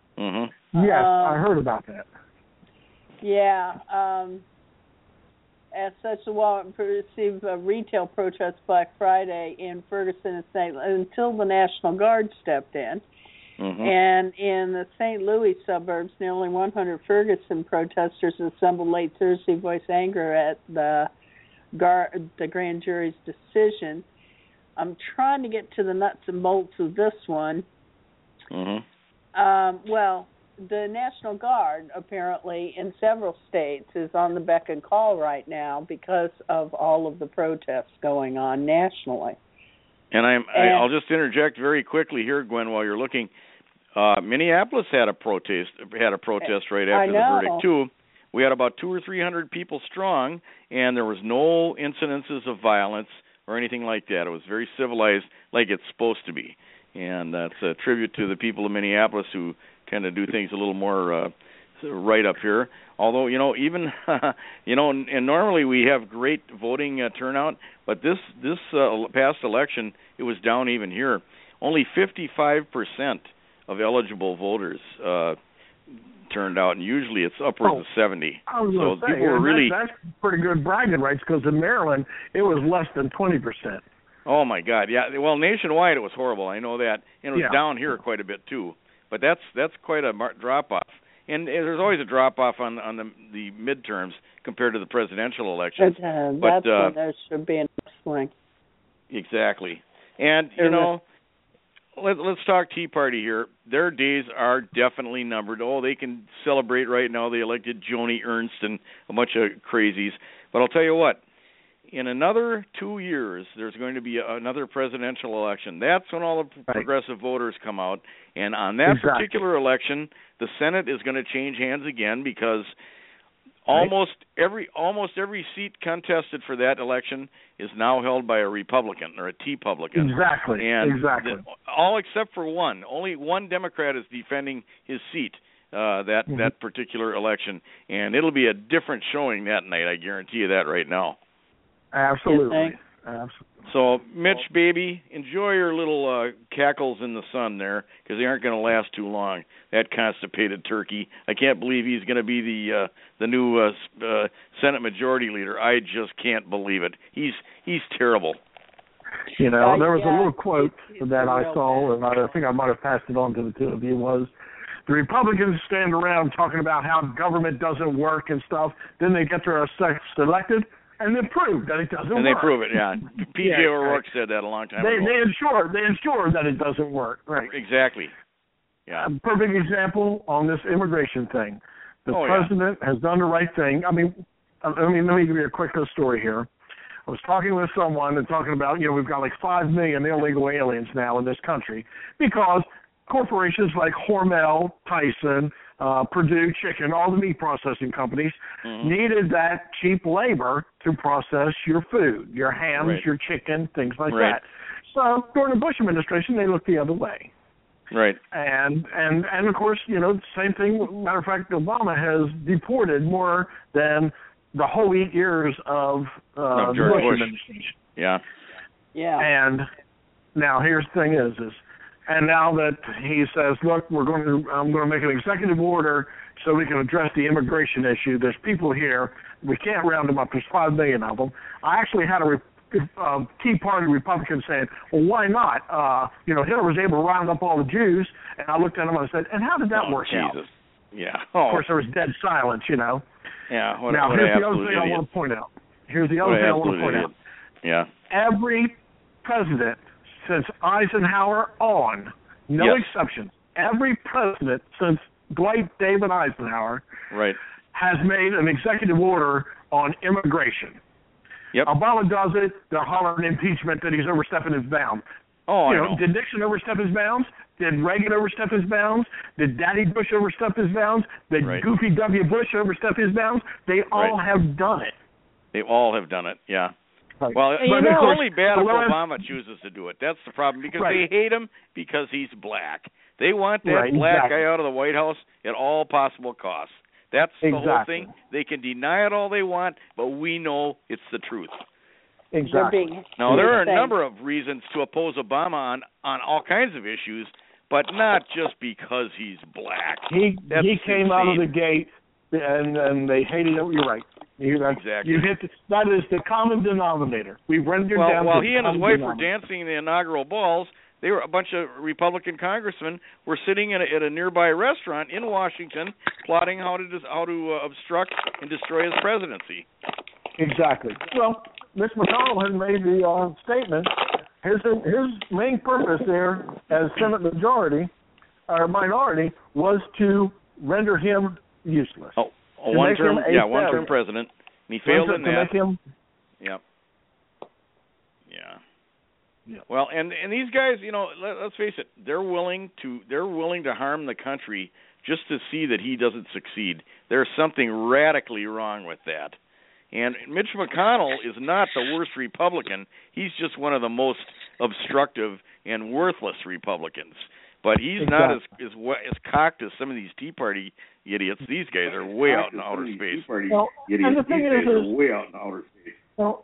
B: Mm-hmm.
C: Yes,
D: Um,
C: I heard about that.
D: Yeah. Um, as such, the Walmart received a retail protest Black Friday in Ferguson and Saint until the National Guard stepped in.
B: Mm-hmm.
D: And in the Saint Louis suburbs, nearly one hundred Ferguson protesters assembled late Thursday to voice anger at the, gar- the grand jury's decision. I'm trying to get to the nuts and bolts of this one.
B: Mm-hmm.
D: Um, well, the National Guard, apparently, in several states, is on the beck and call right now because of all of the protests going on nationally.
B: And I'm,
D: and,
B: I'll just interject very quickly here, Gwen, while you're looking. Uh, Minneapolis had a protest, had a protest right after the verdict too. We had about two or three hundred people strong, and there was no incidences of violence or anything like that. It was very civilized, like it's supposed to be. And that's a tribute to the people of Minneapolis who kind of do things a little more uh, right up here. Although, you know, even, you know, and, and normally we have great voting uh, turnout, but this this uh, past election, it was down even here. Only fifty-five percent of eligible voters uh, turned out, and usually it's upwards
C: oh,
B: of seventy.
C: I was
B: so
C: say,
B: people were really
C: that's, that's pretty good bragging rights, because in Maryland it was less than twenty percent.
B: Oh my God, yeah. Well, nationwide it was horrible. I know that, and it was
C: yeah.
B: down here quite a bit too. But that's that's quite a mar- drop off, and there's always a drop off on on the the midterms compared to the presidential elections.
D: But, uh,
B: but
D: that's
B: uh,
D: when there should be an upswing.
B: Exactly, and you know. Let, let's talk Tea Party here. Their days are definitely numbered. Oh, they can celebrate right now. They elected Joni Ernst and a bunch of crazies. But I'll tell you what, in another two years, there's going to be a, another presidential election. That's when all the
C: right.
B: progressive voters come out. And on that
C: exactly.
B: particular election, the Senate is going to change hands again because almost right. every almost every seat contested for that election is now held by a Republican or a T-Publican.
C: Exactly.
B: And
C: exactly.
B: The, all except for one. Only one Democrat is defending his seat uh, that
C: mm-hmm.
B: that particular election, and it'll be a different showing that night. I guarantee you that right now.
C: Absolutely. Absolutely.
B: So, Mitch, baby, enjoy your little uh, cackles in the sun there, because they aren't going to last too long. That constipated turkey. I can't believe he's going to be the uh, the new uh, uh, Senate Majority Leader. I just can't believe it. He's he's terrible.
C: You know,
D: uh,
C: there was
D: yeah,
C: a little quote
D: it's
C: that I saw,
D: bad.
C: and I think I might have passed it on to the two of you, was the Republicans stand around talking about how government doesn't work and stuff. Then they get their elected, and then prove that it doesn't
B: and
C: work.
B: And they prove it, yeah. P J
C: yeah,
B: O'Rourke
C: right.
B: said that a long time
C: they,
B: ago.
C: They ensure, they ensure that it doesn't work. Right.
B: Exactly. Yeah.
C: A perfect example on this immigration thing. The
B: oh,
C: president
B: yeah.
C: has done the right thing. I mean, I mean, let me give you a quick little story here. I was talking with someone and talking about, you know, we've got like five million illegal aliens now in this country because corporations like Hormel, Tyson, uh, Purdue Chicken, all the meat processing companies
B: mm-hmm.
C: needed that cheap labor to process your food, your hams,
B: right.
C: your chicken, things like
B: right.
C: that. So during the Bush administration, they looked the other way.
B: Right.
C: And, and, and of course, you know, same thing. Matter of fact, Obama has deported more than the whole eight years of uh,
B: no,
C: the
B: George
C: Bush
B: Bush.
C: administration.
B: Yeah.
D: Yeah.
C: And now here's the thing is, is, and now that he says, look, we're going to, I'm going to make an executive order so we can address the immigration issue. There's people here. We can't round them up. There's five million of them. I actually had a uh, Tea Party Republican saying, well, why not? Uh, you know, Hitler was able to round up all the Jews. And I looked at him and I said, and how did that
B: oh,
C: work
B: Jesus.
C: out?
B: Yeah. Oh.
C: Of course, there was dead silence, you know.
B: Yeah. What,
C: now,
B: what
C: here's the other thing
B: idiot.
C: I want to point out. Here's the other
B: what
C: thing I want to point
B: idiot.
C: out.
B: Yeah.
C: Every president since Eisenhower on, no
B: yes.
C: exceptions, every president since Dwight David Eisenhower
B: right.
C: has made an executive order on immigration.
B: Yep.
C: Obama does it. They're hollering impeachment that he's overstepping his bounds.
B: Oh,
C: you
B: I
C: know,
B: know.
C: Did Nixon overstep his bounds? Did Reagan overstep his bounds? Did Daddy Bush overstep his bounds? Did
B: right.
C: Goofy W. Bush overstep his bounds? They all
B: right.
C: have done it.
B: They all have done it, yeah.
C: Right.
B: Well,
C: But
B: it's
C: of course,
B: only bad if
C: the last-
B: Obama chooses to do it. That's the problem, because
C: Right.
B: they hate him because he's black. They want that
C: Right,
B: black
C: exactly.
B: guy out of the White House at all possible costs. That's the
C: Exactly.
B: whole thing. They can deny it all they want, but we know it's the truth.
C: Exactly.
D: Being,
B: Now, there are a
D: saying,
B: number of reasons to oppose Obama on, on all kinds of issues, but not just because he's black.
C: He
B: That's
C: he came
B: insane.
C: out of the gate, and and they hated it. You're right. You,
B: exactly.
C: You hit the, that is the common denominator. We've rendered
B: well,
C: down.
B: While
C: the
B: he and his wife were
C: denominator.
B: dancing the inaugural balls, they were a bunch of Republican congressmen were sitting at a, at a nearby restaurant in Washington, plotting how to how to uh, obstruct and destroy his presidency.
C: Exactly. Well, Mitch McConnell had made the uh, statement. His his main purpose there, as Senate majority or minority, was to render him useless.
B: Oh, a one term, yeah, one term president. And he failed in that.
C: To make him.
B: Yep. Yeah.
C: Yeah.
B: Well, and and these guys, you know, let, let's face it, they're willing to they're willing to harm the country just to see that he doesn't succeed. There's something radically wrong with that. And Mitch McConnell is not the worst Republican. He's just one of the most obstructive and worthless Republicans. But he's
C: exactly.
B: not as as as cocked as some of these Tea Party idiots. These guys are way out in outer space.
C: Well, and the thing is, is
B: way out in outer space.
C: Well,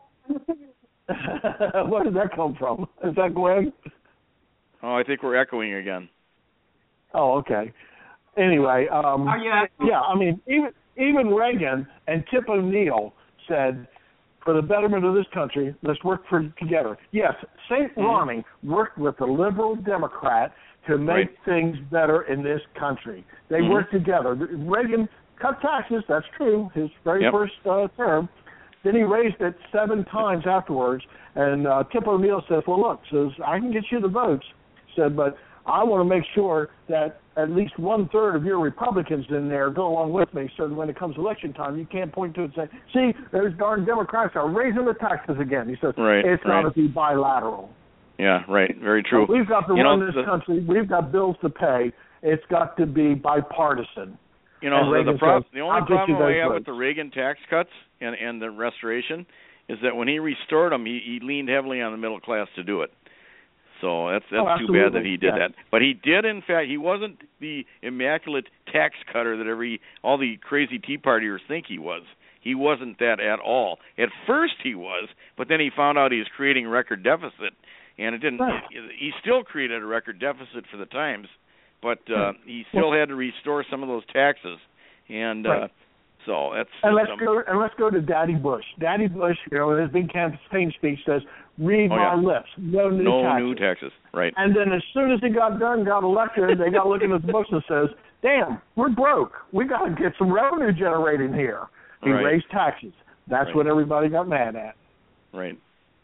C: where did that come from? Is that Glenn?
B: Oh, I think we're echoing again.
C: Oh, okay. Anyway, um,
D: Are you echoing?
C: Yeah, I mean, even even Reagan and Tip O'Neill said, for the betterment of this country, let's work for together. Yes, Saint
B: Mm-hmm.
C: Ronnie worked with a liberal Democrat to make
B: right.
C: things better in this country. They
B: mm-hmm.
C: worked together. Reagan cut taxes, that's true, his very
B: yep.
C: first uh, term. Then he raised it seven times afterwards. And uh, Tip O'Neill says, well, look, says I can get you the votes. Said, but I want to make sure that at least one-third of your Republicans in there go along with me so that when it comes election time, you can't point to it and say, see, those darn Democrats are raising the taxes again. He says,
B: right,
C: it's
B: right.
C: got to be bilateral.
B: Yeah, right. Very true.
C: So we've got to
B: you
C: run
B: know,
C: this
B: the,
C: country. We've got bills to pay. It's got to be bipartisan.
B: You know, the, the, prob-
C: says,
B: the only
C: I'll get
B: problem
C: you
B: I
C: those
B: have
C: votes.
B: with the Reagan tax cuts and, and the restoration is that when he restored them, he, he leaned heavily on the middle class to do it. So that's that's
C: oh,
B: too bad that he did
C: yeah.
B: that. But he did, in fact, he wasn't the immaculate tax cutter that every all the crazy Tea Partiers think he was. He wasn't that at all. At first he was, but then he found out he was creating record deficit, and it didn't.
C: Right.
B: He still created a record deficit for the Times, but uh, he still had to restore some of those taxes, and
C: right.
B: uh, so that's.
C: And let's
B: um,
C: go. And let's go to Daddy Bush. Daddy Bush, you know, in his big campaign speech says, "Read
B: oh,
C: my
B: yeah.
C: lips. No new
B: no
C: taxes."
B: new taxes. Right.
C: And then as soon as he got done, got elected, they got looking at the books and says, "Damn, we're broke. We got to get some revenue generating here." He
B: right.
C: raised taxes. That's
B: right.
C: what everybody got mad at.
B: Right.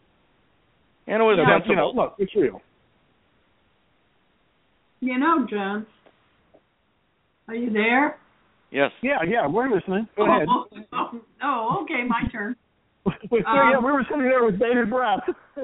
B: And it was
C: yeah,
B: sensible.
C: You know, look, it's real.
D: You know, John, are you there?
B: Yes.
C: Yeah, yeah, we're listening. Go
D: oh,
C: ahead.
D: Oh, oh, okay, my turn.
C: we,
D: um,
C: yeah, we were sitting there with bated breath.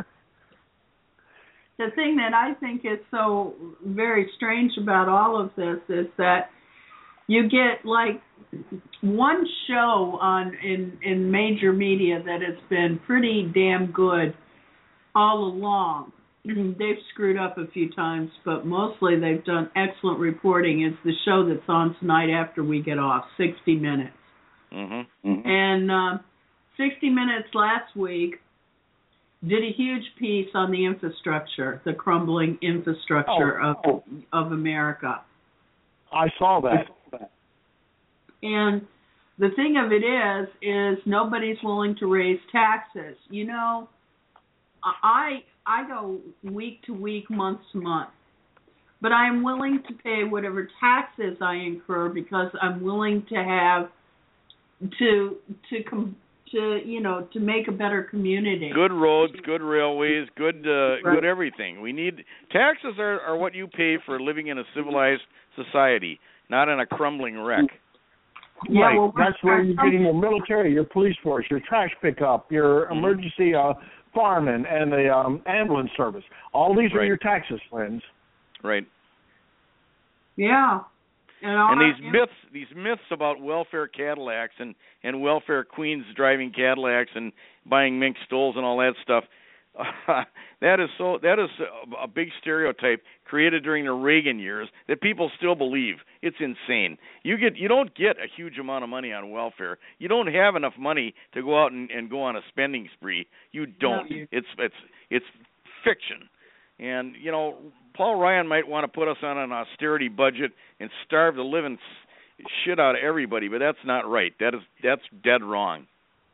D: The thing that I think is so very strange about all of this is that you get like one show on in, in major media that has been pretty damn good all along. They've screwed up a few times, but mostly they've done excellent reporting. It's the show that's on tonight after we get off, sixty minutes.
B: Mm-hmm. Mm-hmm.
D: And uh, sixty minutes last week did a huge piece on the infrastructure, the crumbling infrastructure
C: oh,
D: of
C: oh.
D: of America.
C: I saw that.
D: And the thing of it is, is nobody's willing to raise taxes. You know, I I go week to week, month to month, but I'm willing to pay whatever taxes I incur because I'm willing to have to to com- to you know to make a better community.
B: Good roads, good railways, good uh,
D: right.
B: good everything. We need taxes are, are what you pay for living in a civilized society, not in a crumbling wreck.
D: Yeah,
C: right.
D: well,
C: That's where you're getting your military, your police force, your trash pickup, your
B: mm-hmm.
C: emergency uh, firemen, and the um, ambulance service. All these
B: right.
C: are your taxes, friends.
B: Right.
D: Yeah. And, all
B: and these
D: I,
B: myths, these myths about welfare Cadillacs and, and welfare queens driving Cadillacs and buying mink stoles and all that stuff, uh, that is so that is a, a big stereotype created during the Reagan years that people still believe. It's insane. You get you don't get a huge amount of money on welfare. You don't have enough money to go out and, and go on a spending spree. You don't.
D: No, you,
B: it's it's it's fiction. And, you know, Paul Ryan might want to put us on an austerity budget and starve the living shit out of everybody, but that's not right. That is that's dead wrong.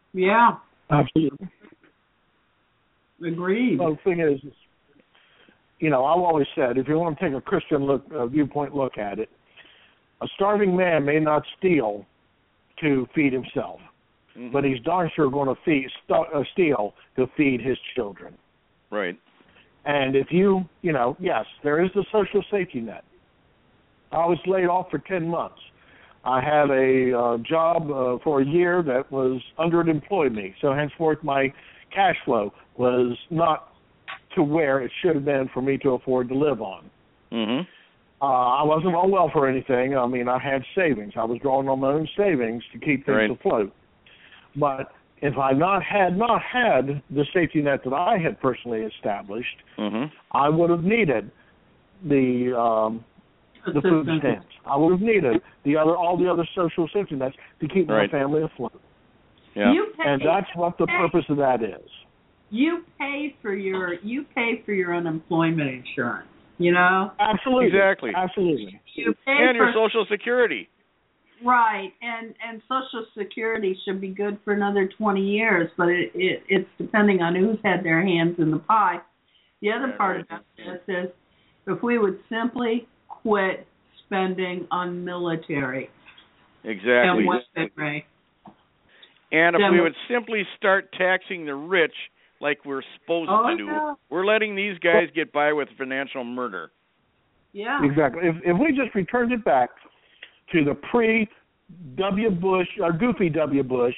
E: Yeah.
C: Absolutely.
E: Agreed.
C: Well, the thing is, you know, I've always said, if you want to take a Christian look, uh, viewpoint look at it, a starving man may not steal to feed himself, mm-hmm. but he's darn sure going to feed, st- uh, steal to feed his children.
B: Right.
C: And if you, you know, yes, there is the social safety net. I was laid off for ten months. I had a uh, job uh, for a year that was underemployed me, so henceforth my cash flow was not to where it should have been for me to afford to live on.
B: Mm-hmm.
C: Uh, I wasn't on welfare or anything. I mean, I had savings. I was drawing on my own savings to keep things
B: right.
C: afloat. But if I not had not had the safety net that I had personally established,
B: mm-hmm.
C: I would have needed the um, the food stamps. I would have needed the other all the other social safety nets to keep
B: right.
C: my family afloat.
B: Yeah.
E: You pay,
C: and that's what the purpose of that is.
E: You pay for your you pay for your unemployment insurance. You know.
C: Absolutely.
B: Exactly.
C: Absolutely.
E: You pay
B: and
E: for,
B: your Social Security.
E: Right, and and Social Security should be good for another twenty years, but it, it it's depending on who's had their hands in the pie. The other
B: yeah,
E: part
B: right.
E: about this is if we would simply quit spending on military.
B: Exactly.
E: And weaponry.
B: And if
E: then
B: we would simply start taxing the rich like we're supposed
E: oh,
B: to do,
E: yeah.
B: we're letting these guys get by with financial murder.
E: Yeah.
C: Exactly. If if we just returned it back to the pre-W. Bush, or goofy W. Bush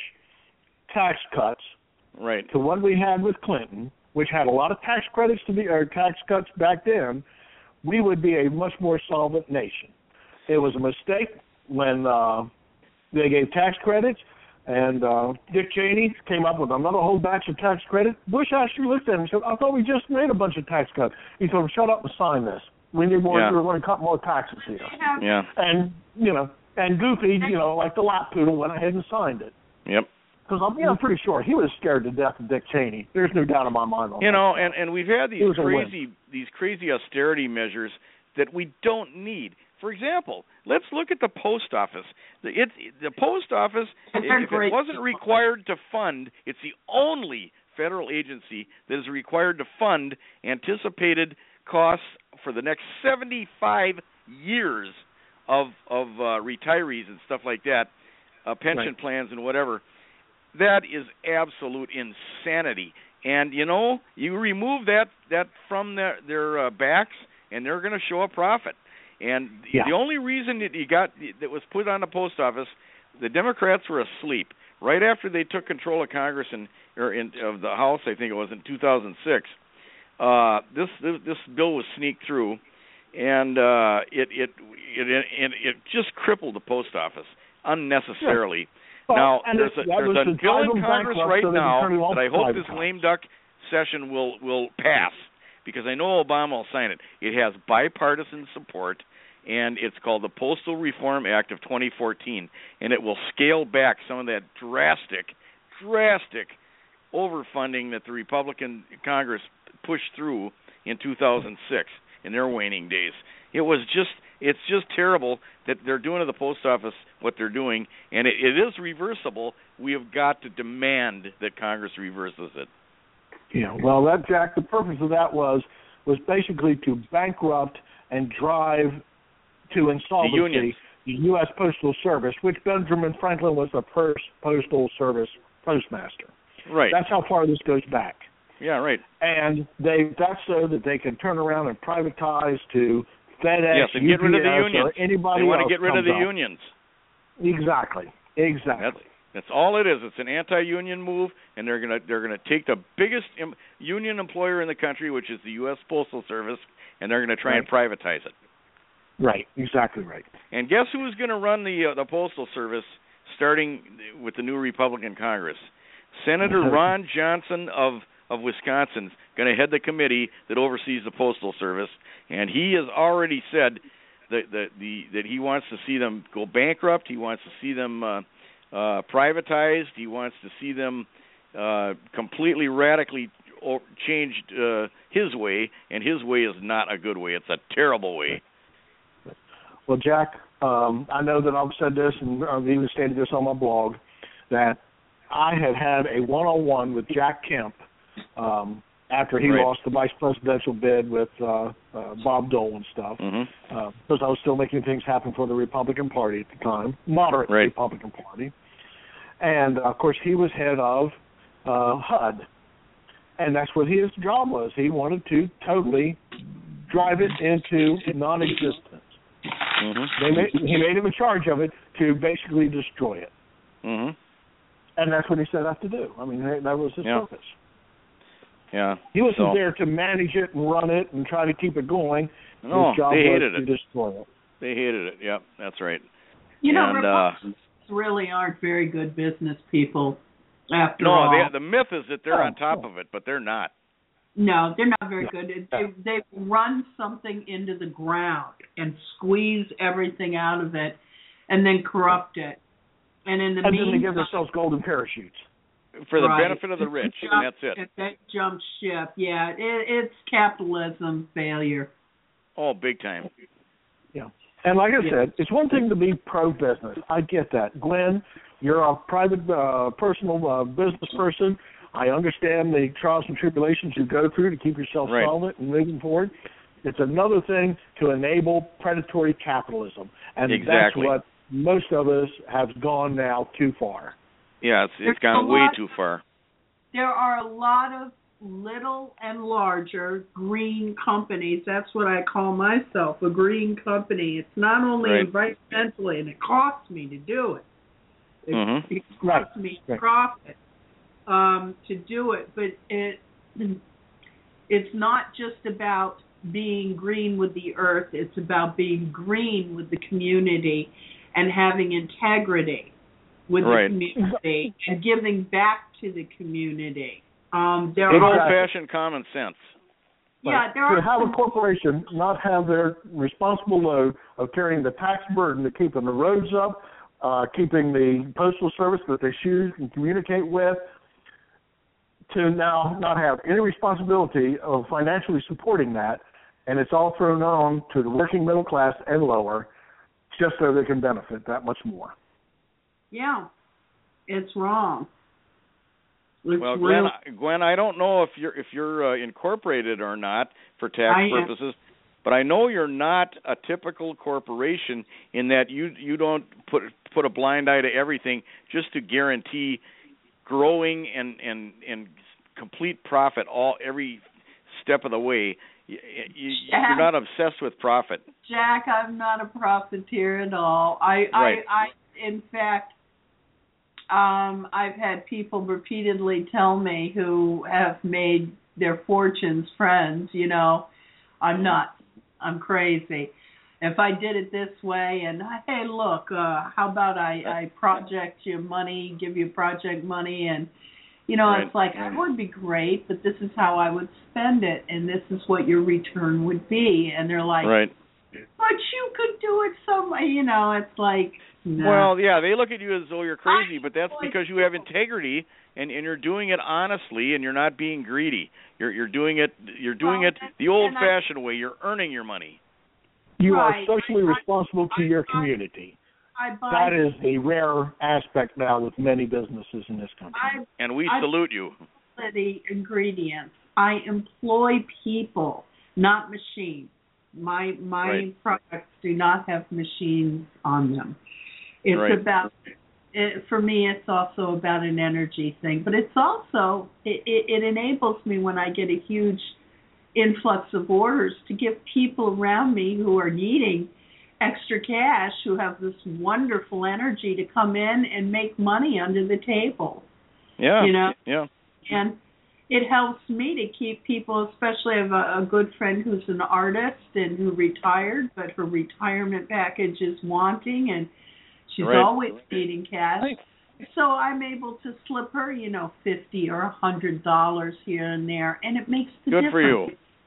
C: tax cuts,
B: right,
C: to what we had with Clinton, which had a lot of tax credits to be, or tax cuts back then, we would be a much more solvent nation. It was a mistake when uh, they gave tax credits, and uh, Dick Cheney came up with another whole batch of tax credits. Bush actually looked at him and said, I thought we just made a bunch of tax cuts. He told him, shut up and sign this. We need more,
B: yeah.
C: we're going to cut more taxes here.
B: Yeah.
C: And, you know, and Goofy, you know, like the lap poodle, went ahead and signed it.
B: Yep.
C: Because I'm, you know, pretty sure he was scared to death of Dick Cheney. There's no doubt in my mind on
B: you
C: that.
B: You know, and, and we've had these crazy
C: win.
B: these crazy austerity measures that we don't need. For example, let's look at the post office. The, it, the post office, if it wasn't required to fund, it's the only federal agency that is required to fund anticipated costs for the next seventy-five years of of uh, retirees and stuff like that, uh, pension
C: right.
B: plans and whatever. That is absolute insanity. And, you know, you remove that, that from their, their uh, backs, and they're going to show a profit. And
C: yeah.
B: the only reason that you got that was put on the post office, the Democrats were asleep. Right after they took control of Congress and or in, of the House, I think it was in two thousand six, uh, this, this this bill was sneaked through, and uh, it, it it it it just crippled the post office unnecessarily.
C: Yeah. Well,
B: now there's
C: it,
B: a there's a bill in Congress right
C: so
B: now that I hope this
C: times.
B: lame duck session will will pass, because I know Obama will sign it. It has bipartisan support, and it's called the Postal Reform Act of twenty fourteen, and it will scale back some of that drastic, drastic overfunding that the Republican Congress pushed through in two thousand six in their waning days. It was just, it's just terrible that they're doing to the post office what they're doing, and it, it is reversible. We have got to demand that Congress reverses it.
C: Yeah, well, that, Jack, the purpose of that was was basically to bankrupt and drive to insolvency the, the U S Postal Service, which Benjamin Franklin was the first Postal Service postmaster.
B: Right.
C: That's how far this goes back.
B: Yeah, right.
C: And they that's so that they can turn around and privatize to FedEx,
B: yes, and
C: U P S,
B: get rid of the unions.
C: or anybody
B: They want
C: else
B: to get rid of the
C: up.
B: unions.
C: Exactly. Exactly.
B: That's, that's all it is. It's an anti-union move, and they're gonna they're gonna take the biggest im- union employer in the country, which is the U S Postal Service, and they're gonna try
C: right.
B: and privatize it.
C: Right. Exactly right.
B: And guess who's going to run the uh, the Postal Service starting with the new Republican Congress? Senator Ron Johnson of of Wisconsin is going to head the committee that oversees the Postal Service, and he has already said that that the that he wants to see them go bankrupt. He wants to see them uh, uh, privatized. He wants to see them uh, completely radically changed uh, his way, and his way is not a good way. It's a terrible way.
C: Well, Jack, um, I know that I've said this, and I've even stated this on my blog, that I had had a one-on-one with Jack Kemp um, after he
B: right.
C: lost the vice presidential bid with uh, uh, Bob Dole and stuff,
B: mm-hmm.
C: uh, because I was still making things happen for the Republican Party at the time, moderate
B: right.
C: Republican Party. And, uh, of course, he was head of uh, H U D, and that's what his job was. He wanted to totally drive it into non-existence.
B: Mm-hmm.
C: They made, he made him in charge of it to basically destroy it.
B: Mm-hmm.
C: And that's what he set out to do. I mean, that was his
B: yeah.
C: purpose.
B: Yeah.
C: He wasn't
B: so,
C: there to manage it and run it and try to keep it going.
B: No,
C: his job
B: they
C: was
B: hated
C: to
B: it.
C: destroy it.
B: They hated it. Yep, that's right.
E: You know,
B: and,
E: Republicans uh, really aren't very good business people. After
B: no,
E: all,
B: they, the myth is that they're
C: oh,
B: on top
C: oh.
B: of it, but they're not.
E: No, they're not very good.
C: Yeah.
E: They, they run something into the ground and squeeze everything out of it, and then corrupt it. And in the
C: and
E: meantime,
C: then they give themselves golden parachutes.
B: For the
E: right.
B: benefit of the rich,
E: jump,
B: and that's it.
E: They jump ship. Yeah, it, it's capitalism failure.
B: Oh, big time.
C: Yeah. And like I
E: yeah.
C: said, it's one thing to be pro-business. I get that. Glenn, you're a private, uh, personal uh, business person. I understand the trials and tribulations you go through to keep yourself
B: right.
C: solvent and moving forward. It's another thing to enable predatory capitalism. And
B: exactly.
C: that's what most of us have gone now too far.
B: Yeah, it's, it's gone way too far.
E: There are a lot of little and larger green companies. That's what I call myself, a green company. It's not only
B: right.
E: environmentally, and it costs me to do it. It,
B: mm-hmm.
E: it costs
C: right.
E: me
C: right.
E: profit um, to do it, but it it's not just about being green with the earth. It's about being green with the community and having integrity with
B: right.
E: the community and giving back to the community. Um, there
B: Good
E: are
B: old-fashioned common sense.
E: Yeah, there
C: to
E: are
C: have
E: some,
C: a corporation not have their responsible load of carrying the tax burden of keeping the roads up, uh, keeping the postal service that they choose and communicate with, to now not have any responsibility of financially supporting that, and it's all thrown on to the working middle class and lower, just so they can benefit that much more.
E: Yeah, it's wrong. It's
B: well,
E: real.
B: Gwen, Gwen, I don't know if you're if you're uh, incorporated or not for tax
E: I
B: purposes, but I know you're not a typical corporation in that you you don't put put a blind eye to everything just to guarantee growing and and and complete profit all every step of the way. You, you, you're not obsessed with profit.
E: Jack, I'm not a profiteer at all. I,
B: right.
E: I, I, in fact, um, I've had people repeatedly tell me who have made their fortunes friends, you know, I'm nuts. I'm crazy. If I did it this way and, hey, look, uh, how about I, I project you money, give you project money, and, you know,
B: right.
E: it's like, that would be great, but this is how I would spend it, and this is what your return would be. And they're like,
B: right.
E: but you could do it so, you know, it's like, no.
B: Well, yeah, they look at you as though you're crazy, but that's because you have integrity and, and you're doing it honestly and you're not being greedy. You're you're doing it you're doing
E: well,
B: it the old-fashioned way. You're earning your money.
C: You
E: right.
C: are socially
E: I,
C: responsible to
E: I,
C: your
E: I,
C: community.
E: I buy,
C: that is a rare aspect now with many businesses in this country.
E: I,
B: and we
E: I,
B: salute you.
E: The ingredients. I employ people, not machines. My my
B: right.
E: products do not have machines on them. It's
B: right.
E: about, it, for me, it's also about an energy thing. But it's also, it, it, it enables me when I get a huge influx of orders to give people around me who are needing extra cash, who have this wonderful energy to come in and make money under the table.
B: Yeah,
E: you know?
B: yeah.
E: And it helps me to keep people, especially I have a, a good friend who's an artist and who retired, but her retirement package is wanting, and she's
B: right.
E: always needing cash. Right. So I'm able to slip her, you know, fifty or a hundred dollars here and there, and it makes the
B: good
E: difference.
B: for you.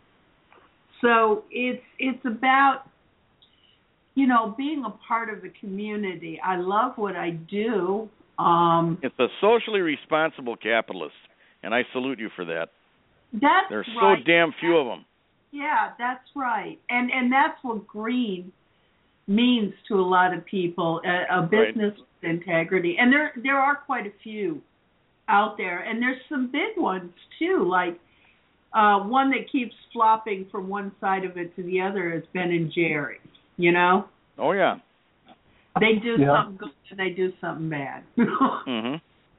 E: So it's it's about, you know, being a part of the community. I love what I do. Um,
B: it's a socially responsible capitalist, and I salute you for that.
E: That's
B: There's
E: right.
B: so damn few of them.
E: Yeah, that's right. And and that's what green means to a lot of people, a, a business
B: right.
E: with integrity. And there there are quite a few out there, and there's some big ones too, like uh, one that keeps flopping from one side of it to the other is Ben and Jerry's. You know?
B: Oh yeah.
E: They do
C: yeah.
E: something good and they do something bad.
B: Mhm.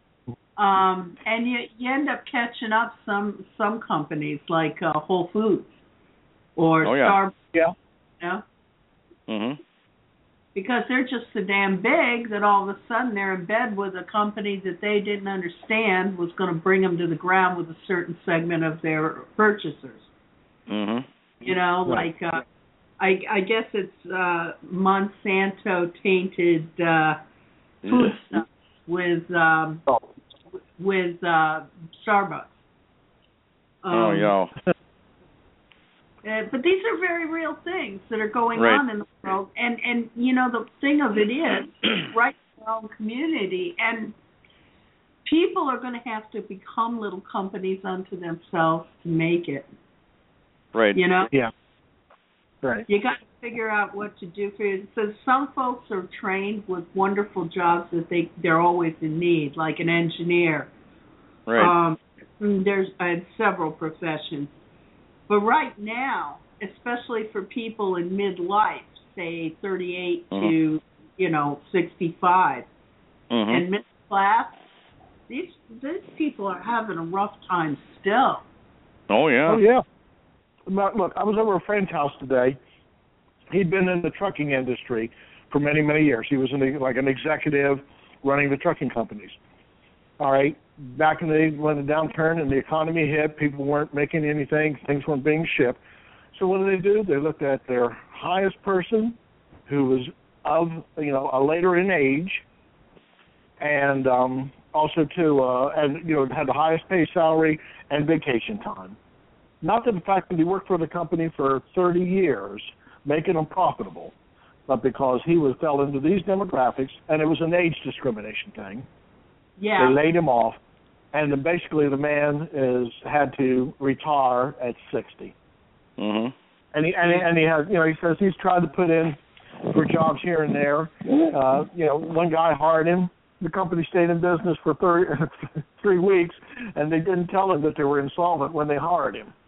E: Um, and you you end up catching up some some companies like uh, Whole Foods or
B: oh, yeah.
E: Starbucks.
C: Yeah.
E: You know?
B: Mhm.
E: Because they're just so damn big that all of a sudden they're in bed with a company that they didn't understand was going to bring them to the ground with a certain segment of their purchasers.
B: Mhm.
E: You know,
C: Right.
E: like uh, I I guess it's uh, Monsanto tainted uh, food stuff with um,
C: Oh.
E: with uh, Starbucks. Um,
B: oh yeah.
E: Uh, but these are very real things that are going
B: Right.
E: on in the world, and and you know the thing of it is, right in our own community, and people are going to have to become little companies unto themselves to make it.
B: Right.
E: You know,
C: Yeah. Right.
E: you got to figure out what to do for you. So some folks are trained with wonderful jobs that they they're always in need, like an engineer.
B: Right.
E: Um, there's uh, several professions. But right now, especially for people in midlife, say thirty-eight
B: Mhm.
E: to, you know, sixty-five,
B: Mhm.
E: and middle class, these these people are having a rough time still.
B: Oh yeah.
C: Oh yeah. Look, look, I was over a friend's house today. He'd been in the trucking industry for many, many years. He was in like an executive running the trucking companies. All right. Back in the when the downturn and the economy hit, people weren't making anything, things weren't being shipped. So what did they do? They looked at their highest person, who was of you know a later in age, and um, also to uh, and you know had the highest pay salary and vacation time. Not that the fact that he worked for the company for thirty years, making them profitable, but because he was fell into these demographics, and it was an age discrimination thing.
E: Yeah.
C: They laid him off, and then basically the man is had to retire at sixty.
B: Mhm.
C: And he and he, and he has you know he says he's tried to put in for jobs here and there. Uh, you know, one guy hired him. The company stayed in business for thirty, three weeks, and they didn't tell him that they were insolvent when they hired him.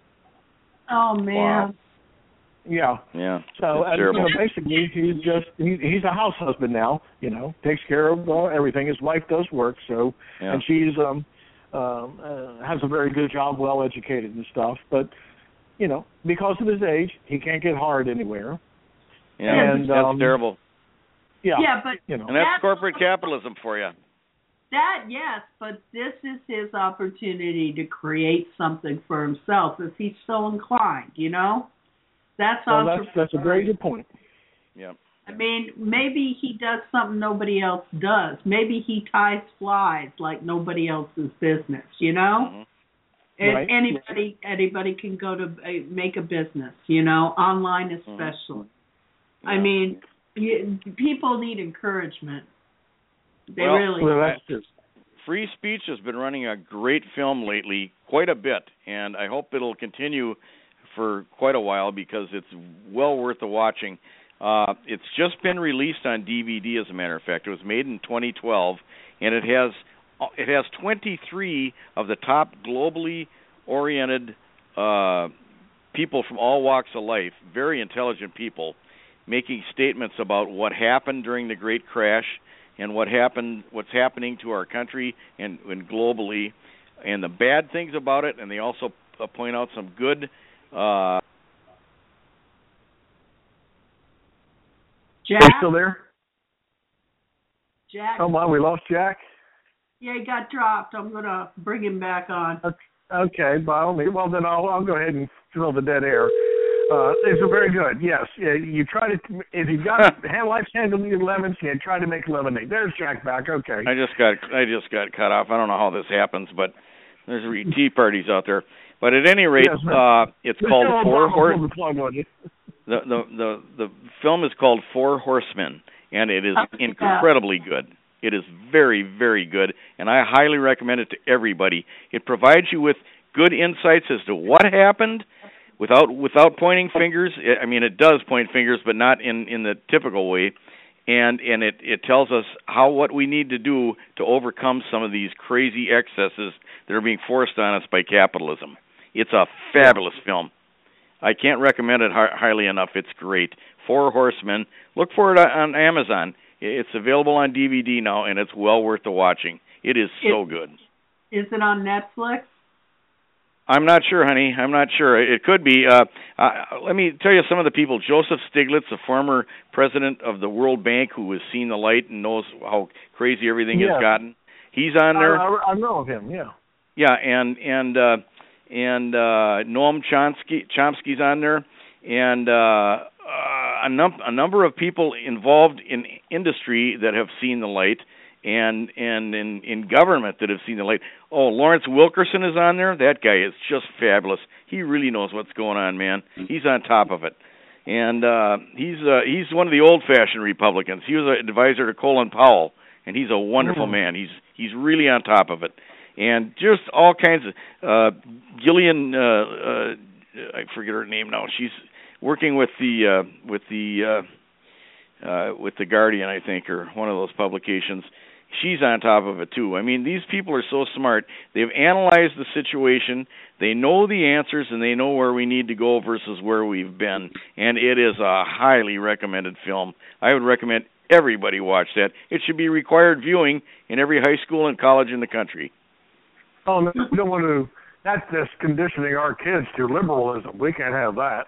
E: Oh man.
B: Wow.
C: Yeah.
B: Yeah.
C: So
B: That's
C: and, you
B: terrible.
C: know, basically, he's just he, he's a house husband now. You know, takes care of uh, everything. His wife does work, so
B: Yeah.
C: and she's um, um uh, has a very good job, well educated and stuff. But you know, because of his age, he can't get hired anywhere.
B: Yeah.
C: And,
B: that's
C: um,
B: terrible.
C: Yeah.
E: Yeah, but
C: you know,
B: And that's
E: That's-
B: corporate capitalism for you.
E: that yes, but this is his opportunity to create something for himself if he's so inclined. You know, that's
C: well, that's that's a very good point.
B: Yeah.
E: I mean, maybe he does something nobody else does. Maybe he ties flies like nobody else's business, you know?
B: Mhm.
E: And
C: Right.
E: anybody anybody can go to uh, make a business, you know, online especially. I
B: Yeah.
E: mean, you, people need encouragement. They
B: Well,
E: really
C: Well, that's true.
B: Free Speech has been running a great film lately, quite a bit, and I hope it'll continue for quite a while because it's well worth the watching. Uh, it's just been released on D V D, as a matter of fact. It was made in twenty twelve, and it has it has twenty-three of the top globally oriented uh, people from all walks of life, very intelligent people, making statements about what happened during the Great Crash and what happened, what's happening to our country and, and globally, and the bad things about it. And they also uh, point out some good. Uh,
C: Are you
E: Jack,
C: still there?
E: Jack,
C: Oh my, we lost Jack.
E: yeah, he got dropped. I'm gonna bring him back on.
C: Okay, by all means. Well, then I'll I'll go ahead and fill the dead air. Uh, it's a very good. Yes, yeah, you try to if you've got hand life's handling lemons, you try to make lemonade. There's Jack back. Okay.
B: I just got I just got cut off. I don't know how this happens, but there's tea parties out there. But at any rate,
C: Yes,
B: uh, it's called Four Horse.
C: The, plug on you.
B: The, the the the film is called Four Horsemen, and it is
E: Oh, yeah.
B: incredibly good. It is very, very good, and I highly recommend it to everybody. It provides you with good insights as to what happened, without without pointing fingers. I mean, it does point fingers, but not in, in the typical way. and and it it tells us how what we need to do to overcome some of these crazy excesses that are being forced on us by capitalism. It's a fabulous film. I can't recommend it hi- highly enough. It's great. Four Horsemen. Look for it on Amazon. It's available on D V D now, and it's well worth the watching. It is so
E: it,
B: good.
E: Is it on Netflix?
B: I'm not sure, honey. I'm not sure. It could be. Uh, uh, let me tell you some of the people. Joseph Stiglitz, a former president of the World Bank who has seen the light and knows how crazy everything
C: yeah.
B: has gotten. He's on there.
C: I, I, I know of him, yeah.
B: Yeah, and and uh, and uh, Noam Chomsky, Chomsky's on there, and uh, uh, a, num- a number of people involved in industry that have seen the light. And and in, in government that have seen the light. Oh, Lawrence Wilkerson is on there. That guy is just fabulous. He really knows what's going on, man. He's on top of it. And uh, he's uh, he's one of the old-fashioned Republicans. He was an advisor to Colin Powell, and he's a wonderful mm. man. He's he's really on top of it. And just all kinds of uh, Gillian, uh, uh, I forget her name now. She's working with the uh, with the uh, uh, with the Guardian, I think, or one of those publications. She's on top of it, too. I mean, these people are so smart. They've analyzed the situation. They know the answers, and they know where we need to go versus where we've been. And it is a highly recommended film. I would recommend everybody watch that. It should be required viewing in every high school and college in the country.
C: Oh, no, we don't want to... That's just conditioning our kids to liberalism. We can't have that.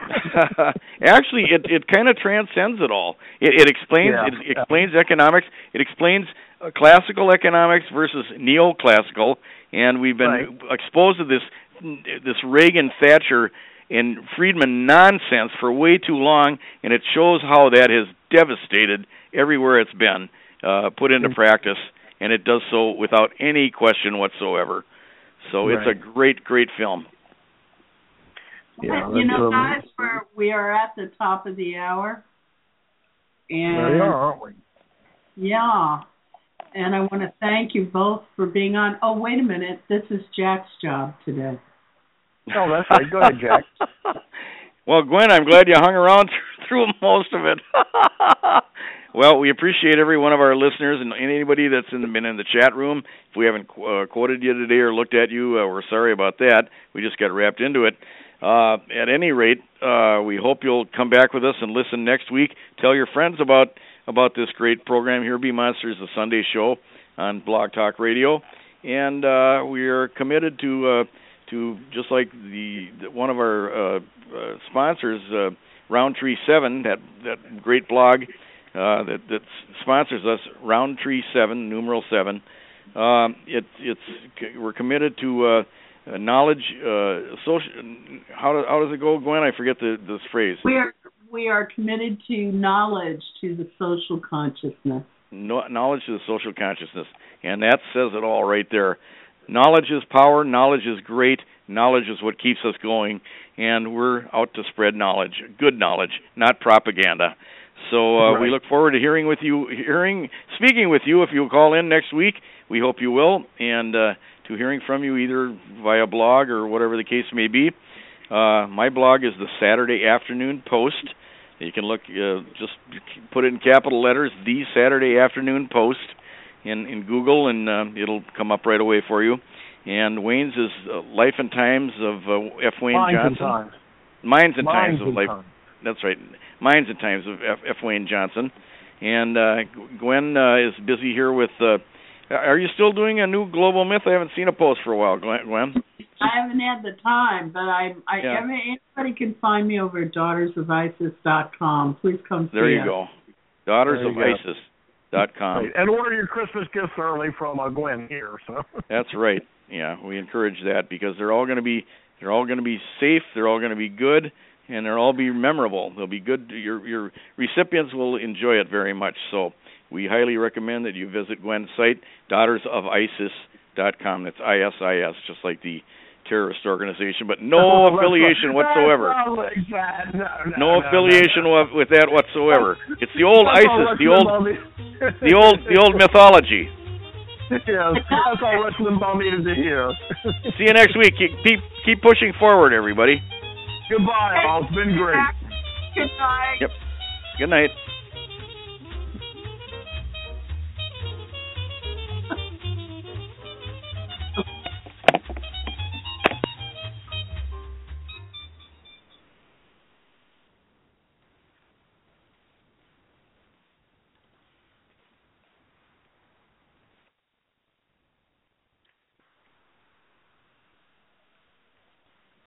B: Actually, it it kind of transcends it all. It, it explains
C: yeah.
B: it explains economics. It explains uh, classical economics versus neoclassical, and we've been
C: right.
B: exposed to this this Reagan, Thatcher, and Friedman nonsense for way too long, and it shows how that has devastated everywhere it's been uh, put into mm-hmm. practice, and it does so without any question whatsoever. So
C: right.
B: it's a great, great film.
C: Yeah,
E: you know, guys, we're, we are at the top of the hour. And
C: there we are, aren't we?
E: Yeah. And I want to thank you both for being on. Oh, wait a minute. This is Jack's job today.
C: Oh, that's right. Go ahead, Jack.
B: Well, Gwen, I'm glad you hung around through most of it. Well, we appreciate every one of our listeners and anybody that's in the, been in the chat room. If we haven't uh, quoted you today or looked at you, uh, we're sorry about that. We just got wrapped into it. Uh, at any rate, uh, we hope you'll come back with us and listen next week. Tell your friends about about this great program here, Be Monsters, the Sunday show on Blog Talk Radio. And uh, we are committed to, uh, to just like the, the one of our uh, uh, sponsors, uh, Roundtree seven, that, that great blog, Uh, that, that sponsors us, Roundtree seven, numeral seven. Um, it, it's we're committed to uh, knowledge. Uh, social. How, do, how does it go, Gwen? I forget the this phrase.
E: We are we are committed to knowledge to the social consciousness.
B: No, knowledge to the social consciousness, and that says it all right there. Knowledge is power. Knowledge is great. Knowledge is what keeps us going, and we're out to spread knowledge, good knowledge, not propaganda. So uh, right. we look forward to hearing with you, hearing, speaking with you. If you'll call in next week, we hope you will, and uh, to hearing from you either via blog or whatever the case may be. Uh, my blog is the Saturday Afternoon Post. You can look, uh, just put it in capital letters, the Saturday Afternoon Post, in in Google, and uh, it'll come up right away for you. And Wayne's is uh, Life and Times of uh, F. Wayne
C: Minds
B: Johnson.
C: And times.
B: Minds and
C: Minds
B: Times of
C: and
B: Life.
C: Times.
B: That's right. Minds and Times of F. F. Wayne Johnson. And uh, Gwen uh, is busy here with... Uh, are you still doing a new Global Myth? I haven't seen a post for a while, Gwen.
E: I haven't had the time, but I, I
B: yeah.
E: anybody can find me over at daughters of isis dot com. Please come see
B: There you
E: us.
B: go. daughters of isis dot com.
C: Right. And order your Christmas gifts early from uh, Gwen here. So
B: That's right. Yeah, we encourage that because they're all going to be they're all going to be safe. They're all going to be good. And they'll all be memorable. They'll be good. Your your recipients will enjoy it very much. So we highly recommend that you visit Gwen's site, daughters of isis dot com. That's I S I S, just like the terrorist organization, but no oh, affiliation whatsoever.
C: No, no,
B: no,
C: no
B: affiliation
C: no, no.
B: with that whatsoever. It's the old
C: that's
B: ISIS, the old, the old, the old mythology.
C: Yes, that's all Rush Limbaugh needed to hear.
B: See you next week. Keep keep pushing forward, everybody.
C: Goodbye, all. It's been great.
E: Good night.
B: Yep. Good night.